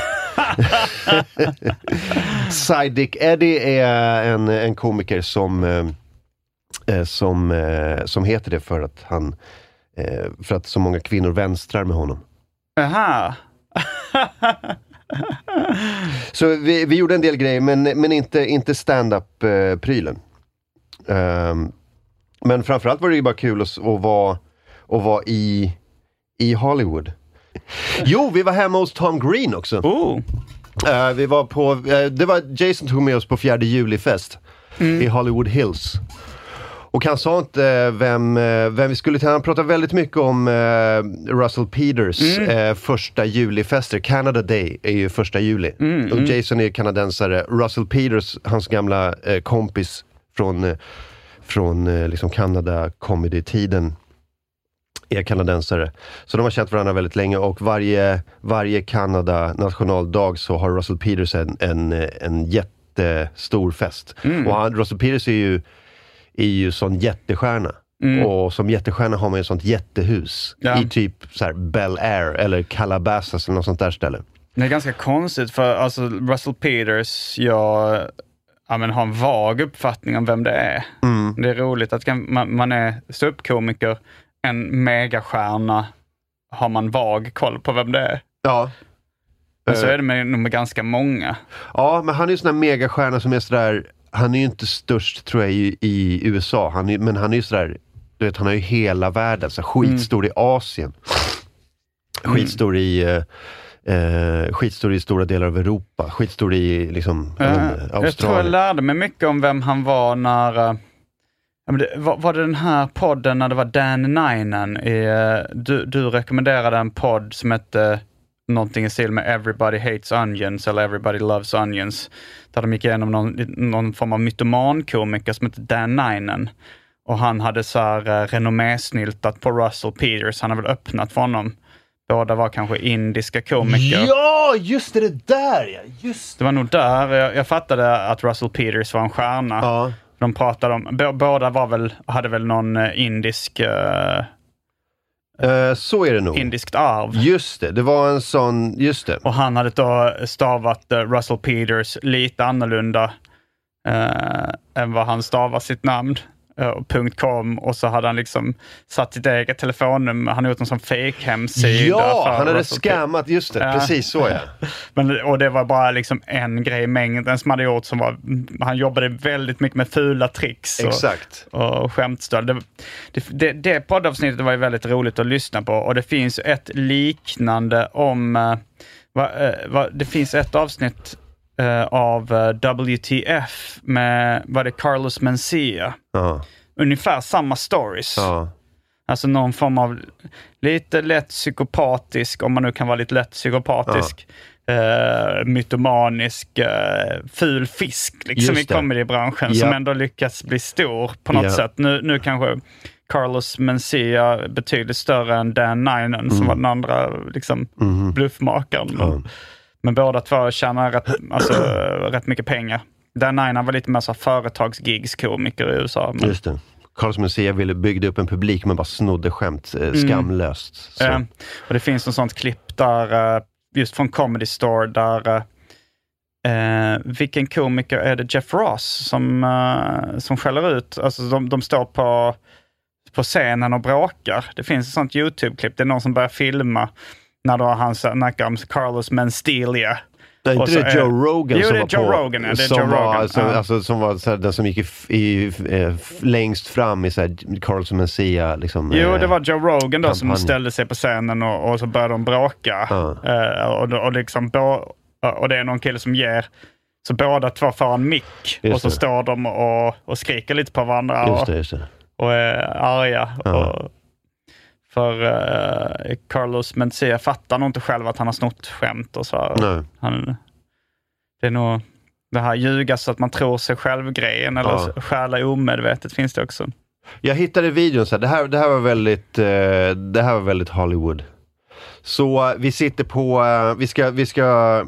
Side Dick Eddie är en komiker som heter det för att så många kvinnor vänstrar med honom. Aha. Så vi gjorde en del grejer, men inte stand-up-prylen. Men framförallt var det ju bara kul att vara i Hollywood. Jo, vi var hemma hos Tom Green också. Vi var på, det var Jason tog med oss på 4 juli-fest i Hollywood Hills. Och han sa inte vem vi skulle till. Han pratade väldigt mycket om Russell Peters första julifester. Canada Day är ju 1 juli. Och Jason är kanadensare. Russell Peters, hans gamla kompis från liksom Canada comedy-tiden, är kanadensare. Så de har känt varandra väldigt länge, och varje Kanada nationaldag så har Russell Peters en jättestor fest. Och Russell Peters är ju sån jättestjärna. Och som jättestjärna har man ju sånt jättehus i typ så här Bel Air eller Calabasas eller något sånt där ställe. Det är ganska konstigt, för alltså Russell Peters har en vag uppfattning om vem det är. Det är roligt att man är ståuppkomiker, en megastjärna, har man vag koll på vem det är. Ja. Men så är det med ganska många. Ja, men han är ju sån här megastjärna som är sådär. Han är ju inte störst, tror jag, i USA. Men han är ju sådär, du vet, han har ju hela världen. Så skitstor i Asien. Skitstor i stora delar av Europa. Skitstor i liksom Australien. Jag tror jag lärde mig mycket om vem han var när... var det den här podden när det var Dan Ninen? Du rekommenderade en podd som hette någonting i stil med Everybody Hates Onions eller Everybody Loves Onions, där de gick igenom någon form av mytomankomiker som hette Dan Ninen, och han hade så här renommésnyltat på Russell Peters. Han har väl öppnat för honom. Båda var kanske indiska komiker. Ja, just det där! Ja, just det. Det var nog där jag fattade att Russell Peters var en stjärna. Ja. De pratade om, båda hade väl någon indisk... så är det nog. Indiskt arv. Just det var en sån, just det. Och han hade då stavat Russell Peters lite annorlunda än vad han stavar sitt namn. .com, och så hade han liksom satt sitt eget telefonnummer. Han har gjort en sån fake-hemsida. Ja, han hade scammat, just det. Precis så, ja. Och det var bara liksom en grej i mängden som hade gjort, som var, han jobbade väldigt mycket med fula tricks. Exakt. Och skämtstöd. Det poddavsnittet var ju väldigt roligt att lyssna på, och det finns ett liknande om det finns ett avsnitt av WTF med, var det Carlos Mencia? Ungefär samma stories. Alltså någon form av lite lätt psykopatisk, om man nu kan vara lite lätt psykopatisk, mytomanisk, ful fisk liksom i comedybranschen, som ändå lyckats bli stor på något sätt. Nu kanske Carlos Mencia betydligt större än Dan Ninen som var den andra liksom bluffmakaren. Men båda två tjänar rätt mycket pengar. Dan Ninen var lite mer så företagsgigs-komiker i USA. Men... Just det. Carlos Mencia byggde upp en publik men bara snodde skämt skamlöst. Så. Och det finns en sånt klipp där, just från Comedy Store, där vilken komiker är det? Jeff Ross som skäller ut. Alltså de står på scenen och bråkar. Det finns ett sånt YouTube-klipp. Det är någon som börjar filma när då han snackar om Carlos Mencia. Det är inte det Joe Rogan som var på? Jo, det är Joe Rogan. Som var så här, den som gick längst fram i så här, Carlos Mencia. Liksom, jo, det var Joe Rogan då som ställde sig på scenen och så började de bråka. Och det är någon kille som ger... Så båda två får en mick. Och så står de och skriker lite på varandra. Just det. Och är arga. För Carlos Mencia fattar nog inte själv att han har snott skämt och så. Det är nog det här ljuga så att man tror sig själv-grejen, eller stjäla omedvetet finns det också. Jag hittade videon så här, det här var väldigt Hollywood. Så vi sitter på, vi ska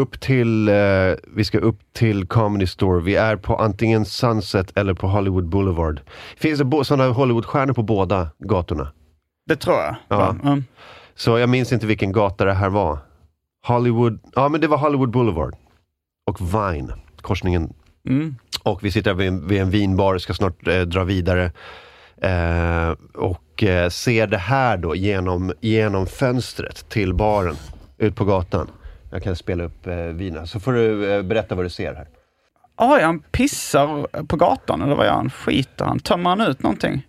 upp till Comedy Store. Vi är på antingen Sunset eller på Hollywood Boulevard. Finns det sådana Hollywoodstjärnor på båda gatorna? Det tror jag. Ja. Så jag minns inte vilken gata det här var. Hollywood, ja men det var Hollywood Boulevard. Och Vine, korsningen. Och vi sitter vid en vinbar, ska snart dra vidare. Och ser det här då genom fönstret till baren ut på gatan. Jag kan spela upp vina. Så får du berätta vad du ser här. Han pissar på gatan, eller vad gör han? Skiter han? Tömmer han ut någonting?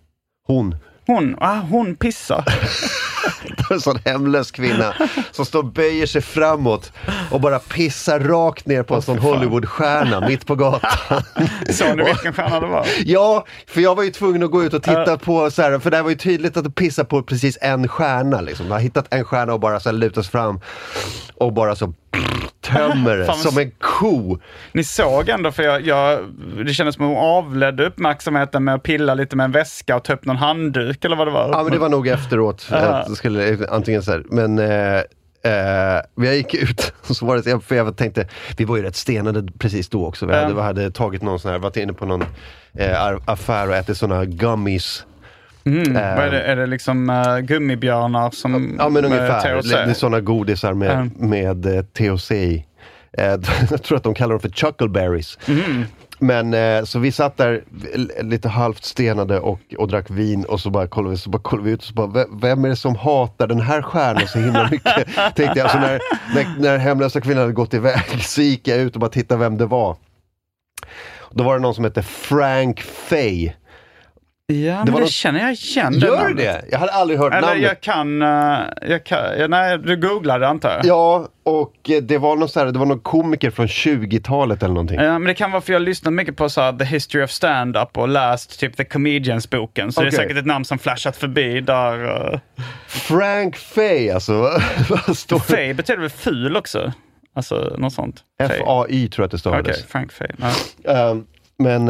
Hon pissar. Det är en sån hemlös kvinna som står och böjer sig framåt och bara pissar rakt ner på en sån Hollywoodstjärna mitt på gatan. Så ni vilken stjärna det var? Ja, för jag var ju tvungen att gå ut och titta på så här, för det var ju tydligt att du pissar på precis en stjärna liksom. Jag har hittat en stjärna och bara så här lutas fram och bara så tömmer det som en ko. Ni såg ändå, för det kändes som att hon avledde uppmärksamheten med att pilla lite med en väska och ta upp någon handduk eller vad det var. Ja, men det var nog efteråt. Jag skulle antingen så här, men jag gick ut och så var det, för jag tänkte, vi var ju rätt stenade precis då också. Vi hade tagit någon sån här, varit inne på någon affär och ätit såna gummies. Vad är det? Är det liksom gummibjörnar som ja, men ungefär. THC? Det är sådana godisar med THC i. Jag tror att de kallar dem för chuckleberries. Men så vi satt där lite halvt stenade och drack vin och så bara kollade vi ut och så bara, vem är det som hatar den här stjärnan så himla mycket? Tänkte jag, alltså när hemlösa kvinnan hade gått iväg så gick jag ut och bara tittade vem det var. Då var det någon som hette Frank Fay. Ja, men det känner jag igen. Gör det? Jag hade aldrig hört namnet. Eller nej, du googlade antar jag. Ja, och det var någon komiker från 20-talet eller någonting. Ja, men det kan vara för jag har lyssnat mycket på så här, The History of Stand-Up och läst typ The Comedians-boken. Så det är säkert ett namn som flashat förbi där. Frank Fay, alltså. Vad står det? Fay betyder väl ful också? Alltså, något sånt. F-A-Y tror jag att det stavades. Okej, Frank Fay. Ja. Men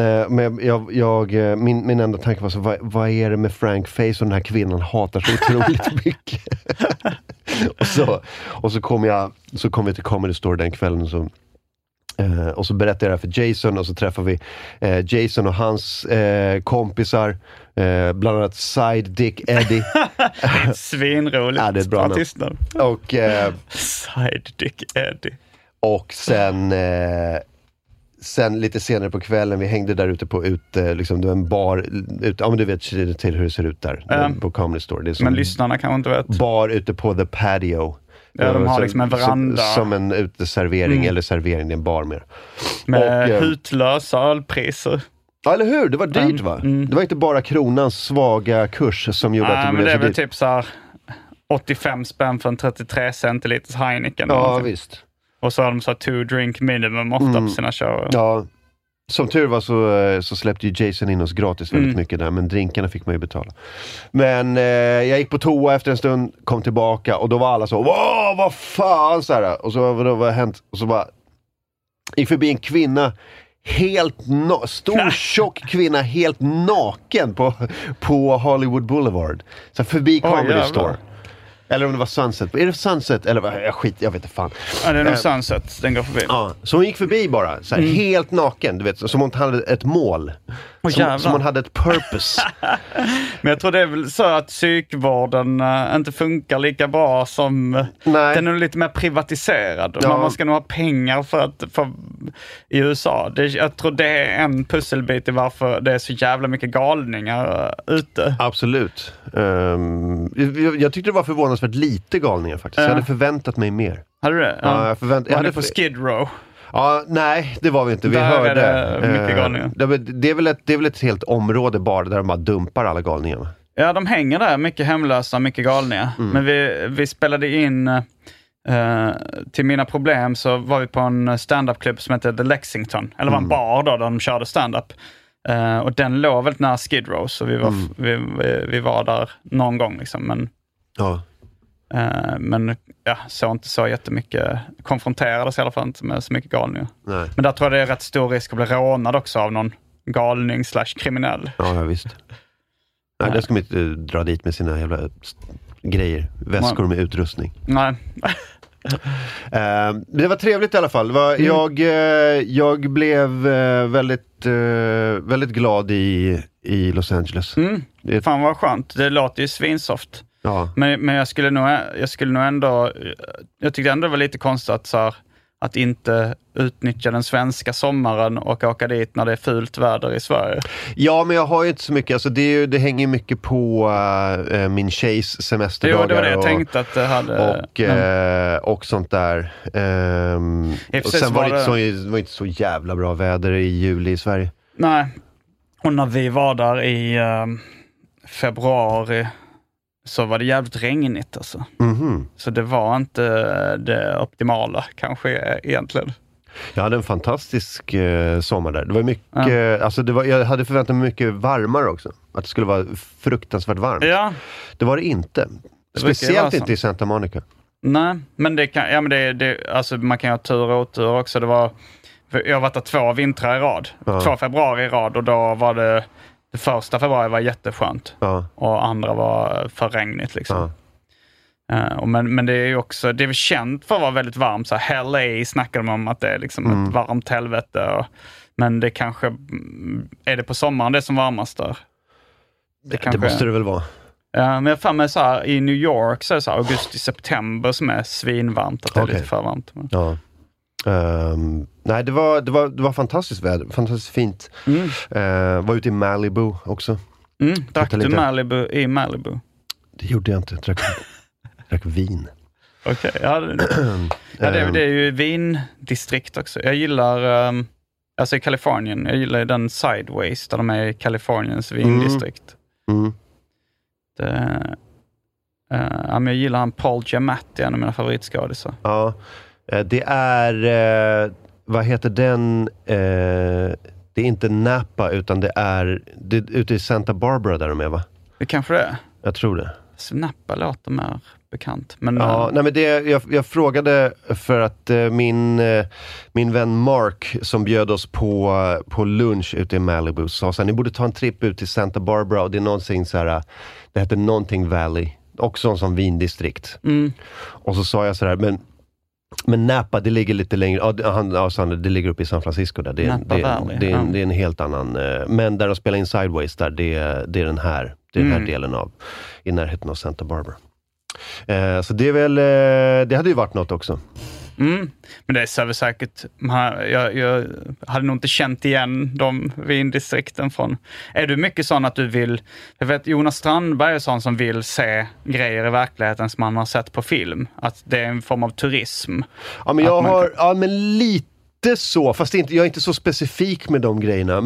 min enda tanke var så, vad är det med Frank Fay som den här kvinnan hatar så otroligt mycket? och så kom vi till Comedy Store den kvällen och så berättade jag det för Jason och så träffade vi Jason och hans kompisar, bland annat Side Dick Eddie. Svinroligt. Ja, det är ett bra namn. Och Side Dick Eddie. Och sen lite senare på kvällen, vi hängde där ute liksom det var en bar ja men du vet till hur det ser ut där på Comedy Store. Det är som men lyssnarna kanske inte vet. Bar ute på The Patio. Ja, de har liksom en veranda. Som en uteservering eller servering, det är en bar mer. Med hutlösa ölpriser. Ja, eller hur? Det var dyrt va? Det var inte bara kronans svaga kurs som gjorde att det blev så dyrt. Det är väl typ så här 85 spänn för en 33 centiliters Heineken. Ja, visst. Och så har de så 2-drink minimum ofta på sina shower. Ja, som tur var så släppte ju Jason in oss gratis väldigt mycket där, men drinkarna fick man ju betala. Men jag gick på toa efter en stund, kom tillbaka och då var alla så, wow, vad fan, så här. Och så vad hänt? Och så bara gick förbi en kvinna stor tjock kvinna helt naken på Hollywood Boulevard. Så förbi Comedy Store. Eller om det var Sunset. Är det Sunset? Eller jag vet inte fan. Ja, det är nog Sunset. Den går förbi. Ja, så hon gick förbi bara. Så här, helt naken. Du vet, som hon hade ett mål. Som hon hade ett purpose. Men jag tror det är väl så att psykvården inte funkar lika bra som... Nej. Den är lite mer privatiserad. Ja. Man ska nog ha pengar för i USA. Jag tror det är en pusselbit i varför det är så jävla mycket galningar ute. Absolut. Jag tyckte det var förvånansvärt lite galningar faktiskt. Jag hade förväntat mig mer. Hade du det? Ja, jag hade på Skid Row. Ja, nej, det var vi inte. Vi där hörde är det mycket galningar. Det är väl ett helt område bara där de bara dumpar alla galningarna. Ja, de hänger där. Mycket hemlösa, mycket galningar. Men vi spelade in till mina problem så var vi på en stand-up-klubb som heter The Lexington. Eller var en bar då, där de körde stand-up. Och den låg väldigt nära Skid Row. Så vi var där någon gång liksom. Men, men ja, så inte så jättemycket, konfronterades i alla fall inte med så mycket galningar. Nej. Men där tror jag det är rätt stor risk att bli rånad också av någon galning/kriminell. Ja, visst. Nej, det ska man inte dra dit med sina jävla grejer. Väskor med utrustning. Nej. Det var trevligt i alla fall. Jag blev väldigt glad i Los Angeles. Fan vad skönt. Det låter ju svinsoft. Ja. Men jag skulle nog ändå... Jag tyckte ändå det var lite konstigt att inte utnyttja den svenska sommaren och åka dit när det är fult väder i Sverige. Ja, men jag har ju inte så mycket. Alltså det hänger mycket på min tjejs semesterdagar. Jo, det var det jag tänkte att det hade... Och sånt där. Och sen var det inte så jävla bra väder i juli i Sverige. Nej. Och när vi var där i februari så var det jävligt regnigt alltså. Så det var inte det optimala kanske egentligen. Jag hade en fantastisk sommar där. Det var mycket, alltså jag hade förväntat mig mycket varmare också. Att det skulle vara fruktansvärt varmt. Ja. Det var det inte. Speciellt inte i Santa Monica. Nej, men det kan, alltså man kan ju ha tur och otur också. Jag har varit där 2 vintrar i rad. 2 februari i rad och då var det första februari var jätteskönt. Och andra var för regnigt liksom. Men det är ju också, det är väl känt för att vara väldigt varmt. Så LA snackar de om att det är liksom ett varmt helvete. Men det kanske, är det på sommaren det som varmast där? Det måste det väl vara. Men jag fann mig så här, i New York så är det så här, augusti-september som är svinvarmt. Att det är lite för varmt. Ja. Nej, det var fantastiskt väder. Fantastiskt fint. Var ute i Malibu också. Drack du Malibu i Malibu? Det gjorde jag inte. Drack vin. Okej, det är ju vindistrikt också. Jag gillar, alltså i Kalifornien, jag gillar den Sideways där de är i Kaliforniens vindistrikt. Jag gillar han Paul Giamatti, en av mina favoritskådisar. Ja, det är, vad heter den, det är inte Napa utan det är ute i Santa Barbara där de är, va? Det kanske det är. Jag tror det. Napa låter mer bekant. Men, nej, men jag frågade för att min vän Mark som bjöd oss på lunch ute i Malibu sa så här, ni borde ta en trip ut till Santa Barbara och det är någonting så här, det heter någonting Valley, också en sån vindistrikt. Och så sa jag så här, men Napa, det ligger lite längre. Det ligger uppe i San Francisco där. Det är en helt annan. Men där de spelar in Sideways där, det är den här delen av, i närheten av Santa Barbara. Så det är väl, det hade ju varit något också. Men det är väl säkert, jag hade nog inte känt igen de vindistrikten från. Är du mycket sån att du vill, jag vet Jonas Strandberg är sån som vill se grejer i verkligheten som man har sett på film, att det är en form av turism? Ja, men men lite så, fast jag är inte så specifik med de grejerna,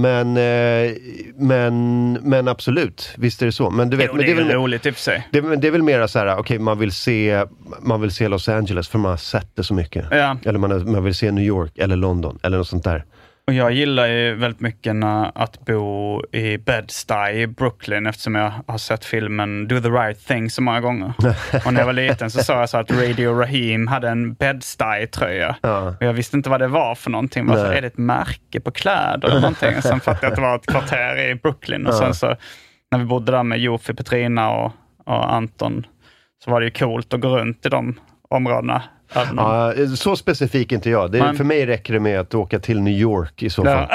men absolut, visst är det så. Men du vet, det är väl roligt i och för sig. Det är väl mer så här, okej, man vill se Los Angeles för man har sett det så mycket. Ja. Eller man vill se New York eller London eller något sånt där. Och jag gillar ju väldigt mycket att bo i Bed-Stuy i Brooklyn eftersom jag har sett filmen Do the Right Thing så många gånger. Och när jag var liten så sa jag så att Radio Raheem hade en Bed-Stuy-tröja. Och jag visste inte vad det var för någonting. Varför är det ett märke på kläder eller någonting? Och sen fattade jag att det var ett kvarter i Brooklyn. Och sen så när vi bodde där med Jofi, Petrina och Anton så var det ju coolt att gå runt i de områdena. Ja, så specifik inte jag. För mig räcker det med att åka till New York i så fall.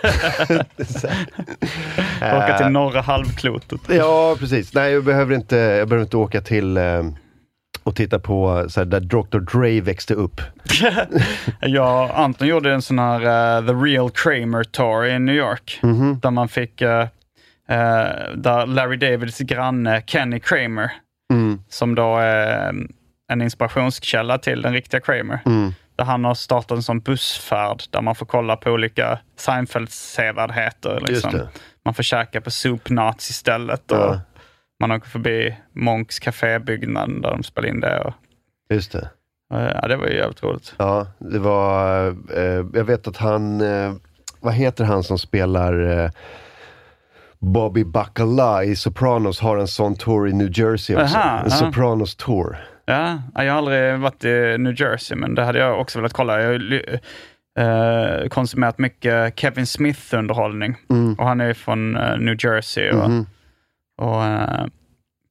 Åka till norra halvklotet. Ja, precis. Nej, jag behöver inte åka till och titta på så här, där Dr. Dre växte upp. Ja, Anton gjorde en sån här The Real Kramer Tour i New York. Där man fick där Larry Davids granne Kenny Kramer som då är en inspirationskälla till den riktiga Kramer. Där han har startat en sån bussfärd där man får kolla på olika Seinfeld-sevärdheter. Liksom. Man får käka på Soup Nuts istället. Och man åker förbi Monks kafébyggnaden där de spelar in det. Just det. Ja, det var ju jävligt roligt. Ja, det var... jag vet att han... vad heter han som spelar... Bobby Bacala i Sopranos har en sån tour i New Jersey också. En Sopranos tour. Ja, jag har aldrig varit i New Jersey, men det hade jag också velat kolla. Jag har konsumerat mycket Kevin Smith-underhållning. Och han är från New Jersey. Och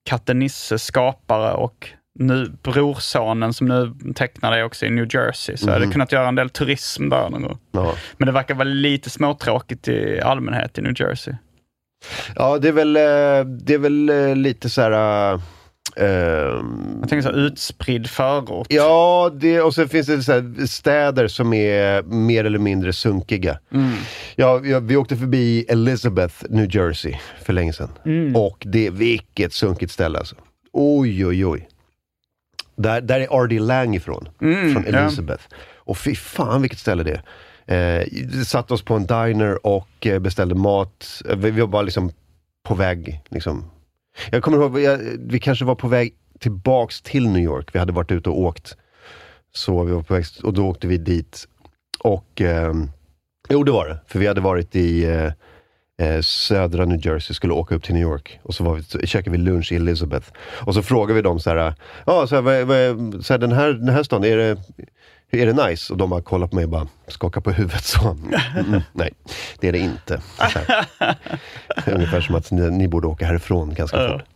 Katten Nisse skapare och nu brorsonen som nu tecknar det också i New Jersey. Så jag hade kunnat göra en del turism där någon gång. Ja. Men det verkar vara lite småtråkigt i allmänhet i New Jersey. Ja, det är väl lite så här... jag tänker så här utspridd förort. Ja, och sen finns det så här städer som är mer eller mindre sunkiga. Vi åkte förbi Elizabeth, New Jersey för länge sedan. Och vilket sunkigt ställe alltså. Oj. Där är R.D. Lang ifrån. Från Elizabeth. Och fy fan vilket ställe det är. Vi satt oss på en diner och beställde mat. Vi var bara liksom på väg liksom. Jag kommer ihåg, vi kanske var på väg tillbaks till New York. Vi hade varit ute och åkt. Så vi var på väg, och då åkte vi dit. Och det var det. För vi hade varit i södra New Jersey, skulle åka upp till New York. Och så käkade vi lunch i Elizabeth. Och så frågade vi dem så här, den här stan, är det nice? Och de bara kollar på mig och bara skakar på huvudet så. Nej, det är det inte. Ungefär som att ni borde åka härifrån ganska fort.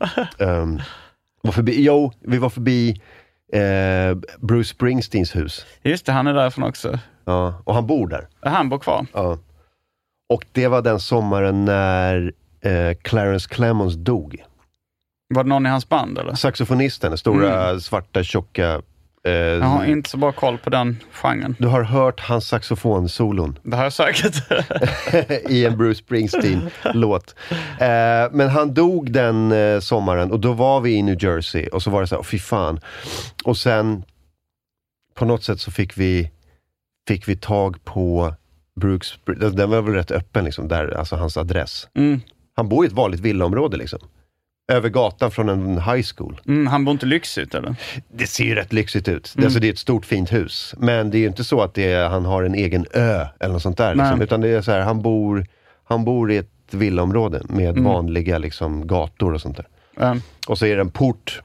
Vi var förbi Bruce Springsteens hus. Just det, han är därifrån också. Ja, och han bor där. Han bor kvar. Ja. Och det var den sommaren när Clarence Clemons dog. Var det någon i hans band eller? Saxofonisten, stora svarta tjocka. Jag har inte så bra koll på den genren. Du har hört hans saxofonsolon. Det har jag säkert. I en Bruce Springsteen-låt. Men han dog den sommaren och då var vi i New Jersey och så var det så här, fy fan. Och sen på något sätt så fick vi tag på Brooks, den var väl rätt öppen liksom, där, alltså hans adress. Han bor i ett vanligt villaområde liksom. Över gatan från en high school. Han bor inte lyxigt eller? Det ser ju rätt lyxigt ut. Alltså, det är ett stort fint hus. Men det är ju inte så att han har en egen ö eller något sånt där. Liksom. Utan det är så här, han bor i ett villaområde med vanliga liksom, gator och sånt där. Och så är det en port.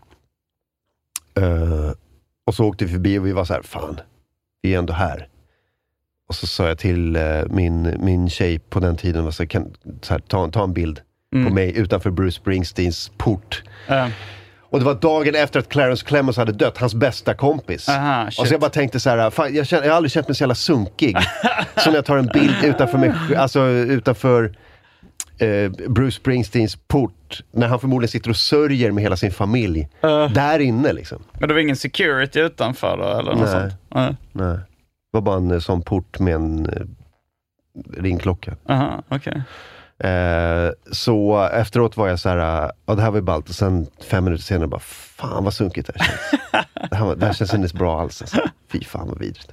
Och så åkte vi förbi och vi var så här, fan, vi är ändå här. Och så sa jag till min tjej på den tiden, så här, ta en bild på mig utanför Bruce Springsteens port. Och det var dagen efter att Clarence Clemons hade dött, hans bästa kompis. Och så jag bara tänkte så här, fan, jag har aldrig känt mig så jävla sunkig. Så när jag tar en bild utanför mig, alltså utanför Bruce Springsteens port, när han förmodligen sitter och sörjer med hela sin familj. Där inne liksom. Men det var ingen security utanför då, eller något sånt? Nej. Det var bara en sån port med en ringklocka. Okej. Så efteråt var jag så här, det här var ju ballt. Och sen 5 minuter senare bara, fan vad sunkigt det här känns. det här känns inte bra alls alltså. Fy fan vad vidrigt.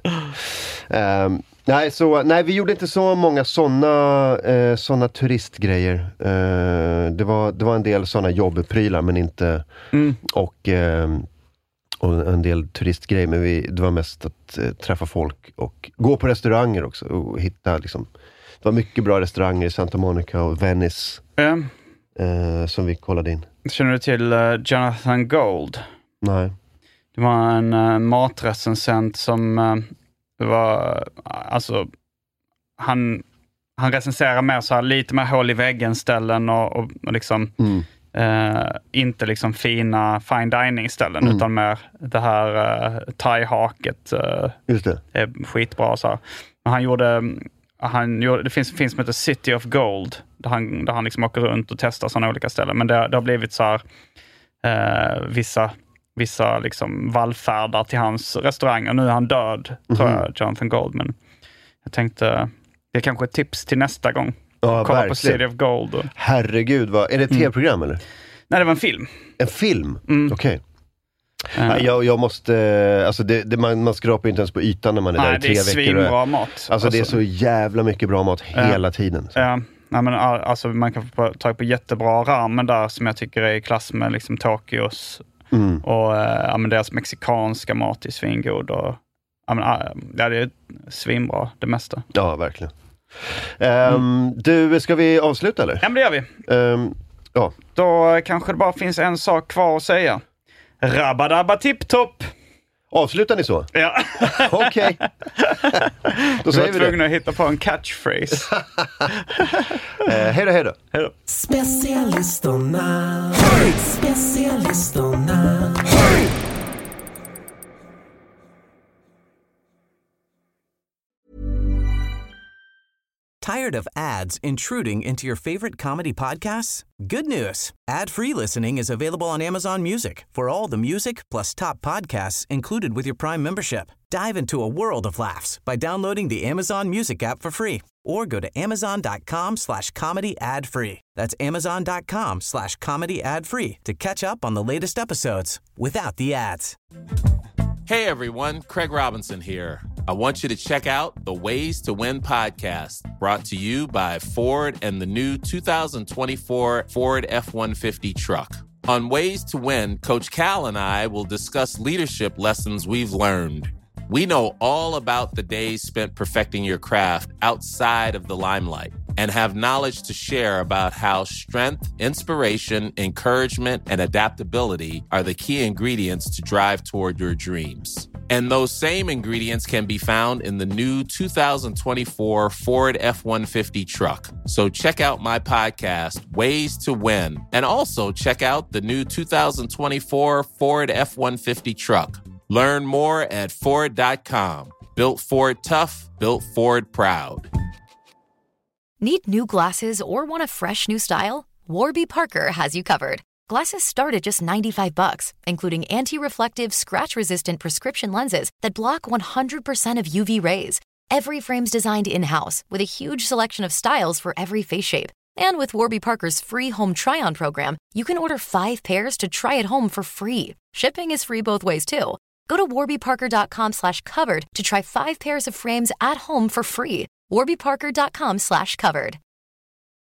Nej, vi gjorde inte så många såna turistgrejer. Det var en del såna jobbprylar, men inte och en del turistgrejer, men det var mest att träffa folk och gå på restauranger också och hitta liksom. Det var mycket bra restauranger i Santa Monica och Venice som vi kollade in. Känner du till Jonathan Gold? Nej. Det var en matrecensent som var, alltså han recenserar mer så här lite mer hål i väggen ställen och liksom inte liksom fine dining ställen utan mer det här thai-haket Just det. Är skitbra så här. Men han gjorde, det finns en film som heter City of Gold där han liksom åker runt och testar sådana olika ställen, men det har blivit så här vissa liksom vallfärdar till hans restauranger. Nu är han död, tror jag, Jonathan Gold, men jag tänkte det är kanske ett tips till nästa gång. Ja, kolla verkligen. På City of Gold. Herregud, är det ett tv-program eller? Nej, det var en film. En film? Okej. Jag måste, alltså man skrapar inte ens på ytan när man är där i 3 veckor. Nej, det är svinbra mat. Alltså det är så jävla mycket bra mat hela tiden. Ja, men alltså man kan få ta på jättebra ramen där som jag tycker är i klass med liksom Tokyos. Och men deras mexikanska mat är svingod och det är svinbra det mesta. Ja, verkligen. Du, ska vi avsluta eller? Ja, men det gör vi. Ja. Då kanske det bara finns en sak kvar att säga. Rabba-dabba tipptopp! Avslutar ni så? Ja. Okej. Då säger vi det. Jag var tvungen att hitta på en catchphrase. Hej då, hej då. Hej då. Specialisterna. Specialisterna. Tired of ads intruding into your favorite comedy podcasts? Good news. Ad-free listening is available on Amazon Music for all the music plus top podcasts included with your Prime membership. Dive into a world of laughs by downloading the Amazon Music app for free or go to amazon.com/comedy ad-free. That's amazon.com/comedy ad-free to catch up on the latest episodes without the ads. Hey everyone, Craig Robinson here. I want you to check out the Ways to Win podcast, brought to you by Ford and the new 2024 Ford F-150 truck. On Ways to Win, Coach Cal and I will discuss leadership lessons we've learned. We know all about the days spent perfecting your craft outside of the limelight and have knowledge to share about how strength, inspiration, encouragement, and adaptability are the key ingredients to drive toward your dreams. And those same ingredients can be found in the new 2024 Ford F-150 truck. So check out my podcast, Ways to Win, and also check out the new 2024 Ford F-150 truck. Learn more at Ford.com. Built Ford tough, built Ford proud. Need new glasses or want a fresh new style? Warby Parker has you covered. Glasses start at just $95, including anti-reflective, scratch-resistant prescription lenses that block 100% of UV rays. Every frame's designed in-house with a huge selection of styles for every face shape. And with Warby Parker's free home try-on program, you can order 5 pairs to try at home for free. Shipping is free both ways, too. Go to warbyparker.com/covered to try 5 pairs of frames at home for free. warbyparker.com/covered.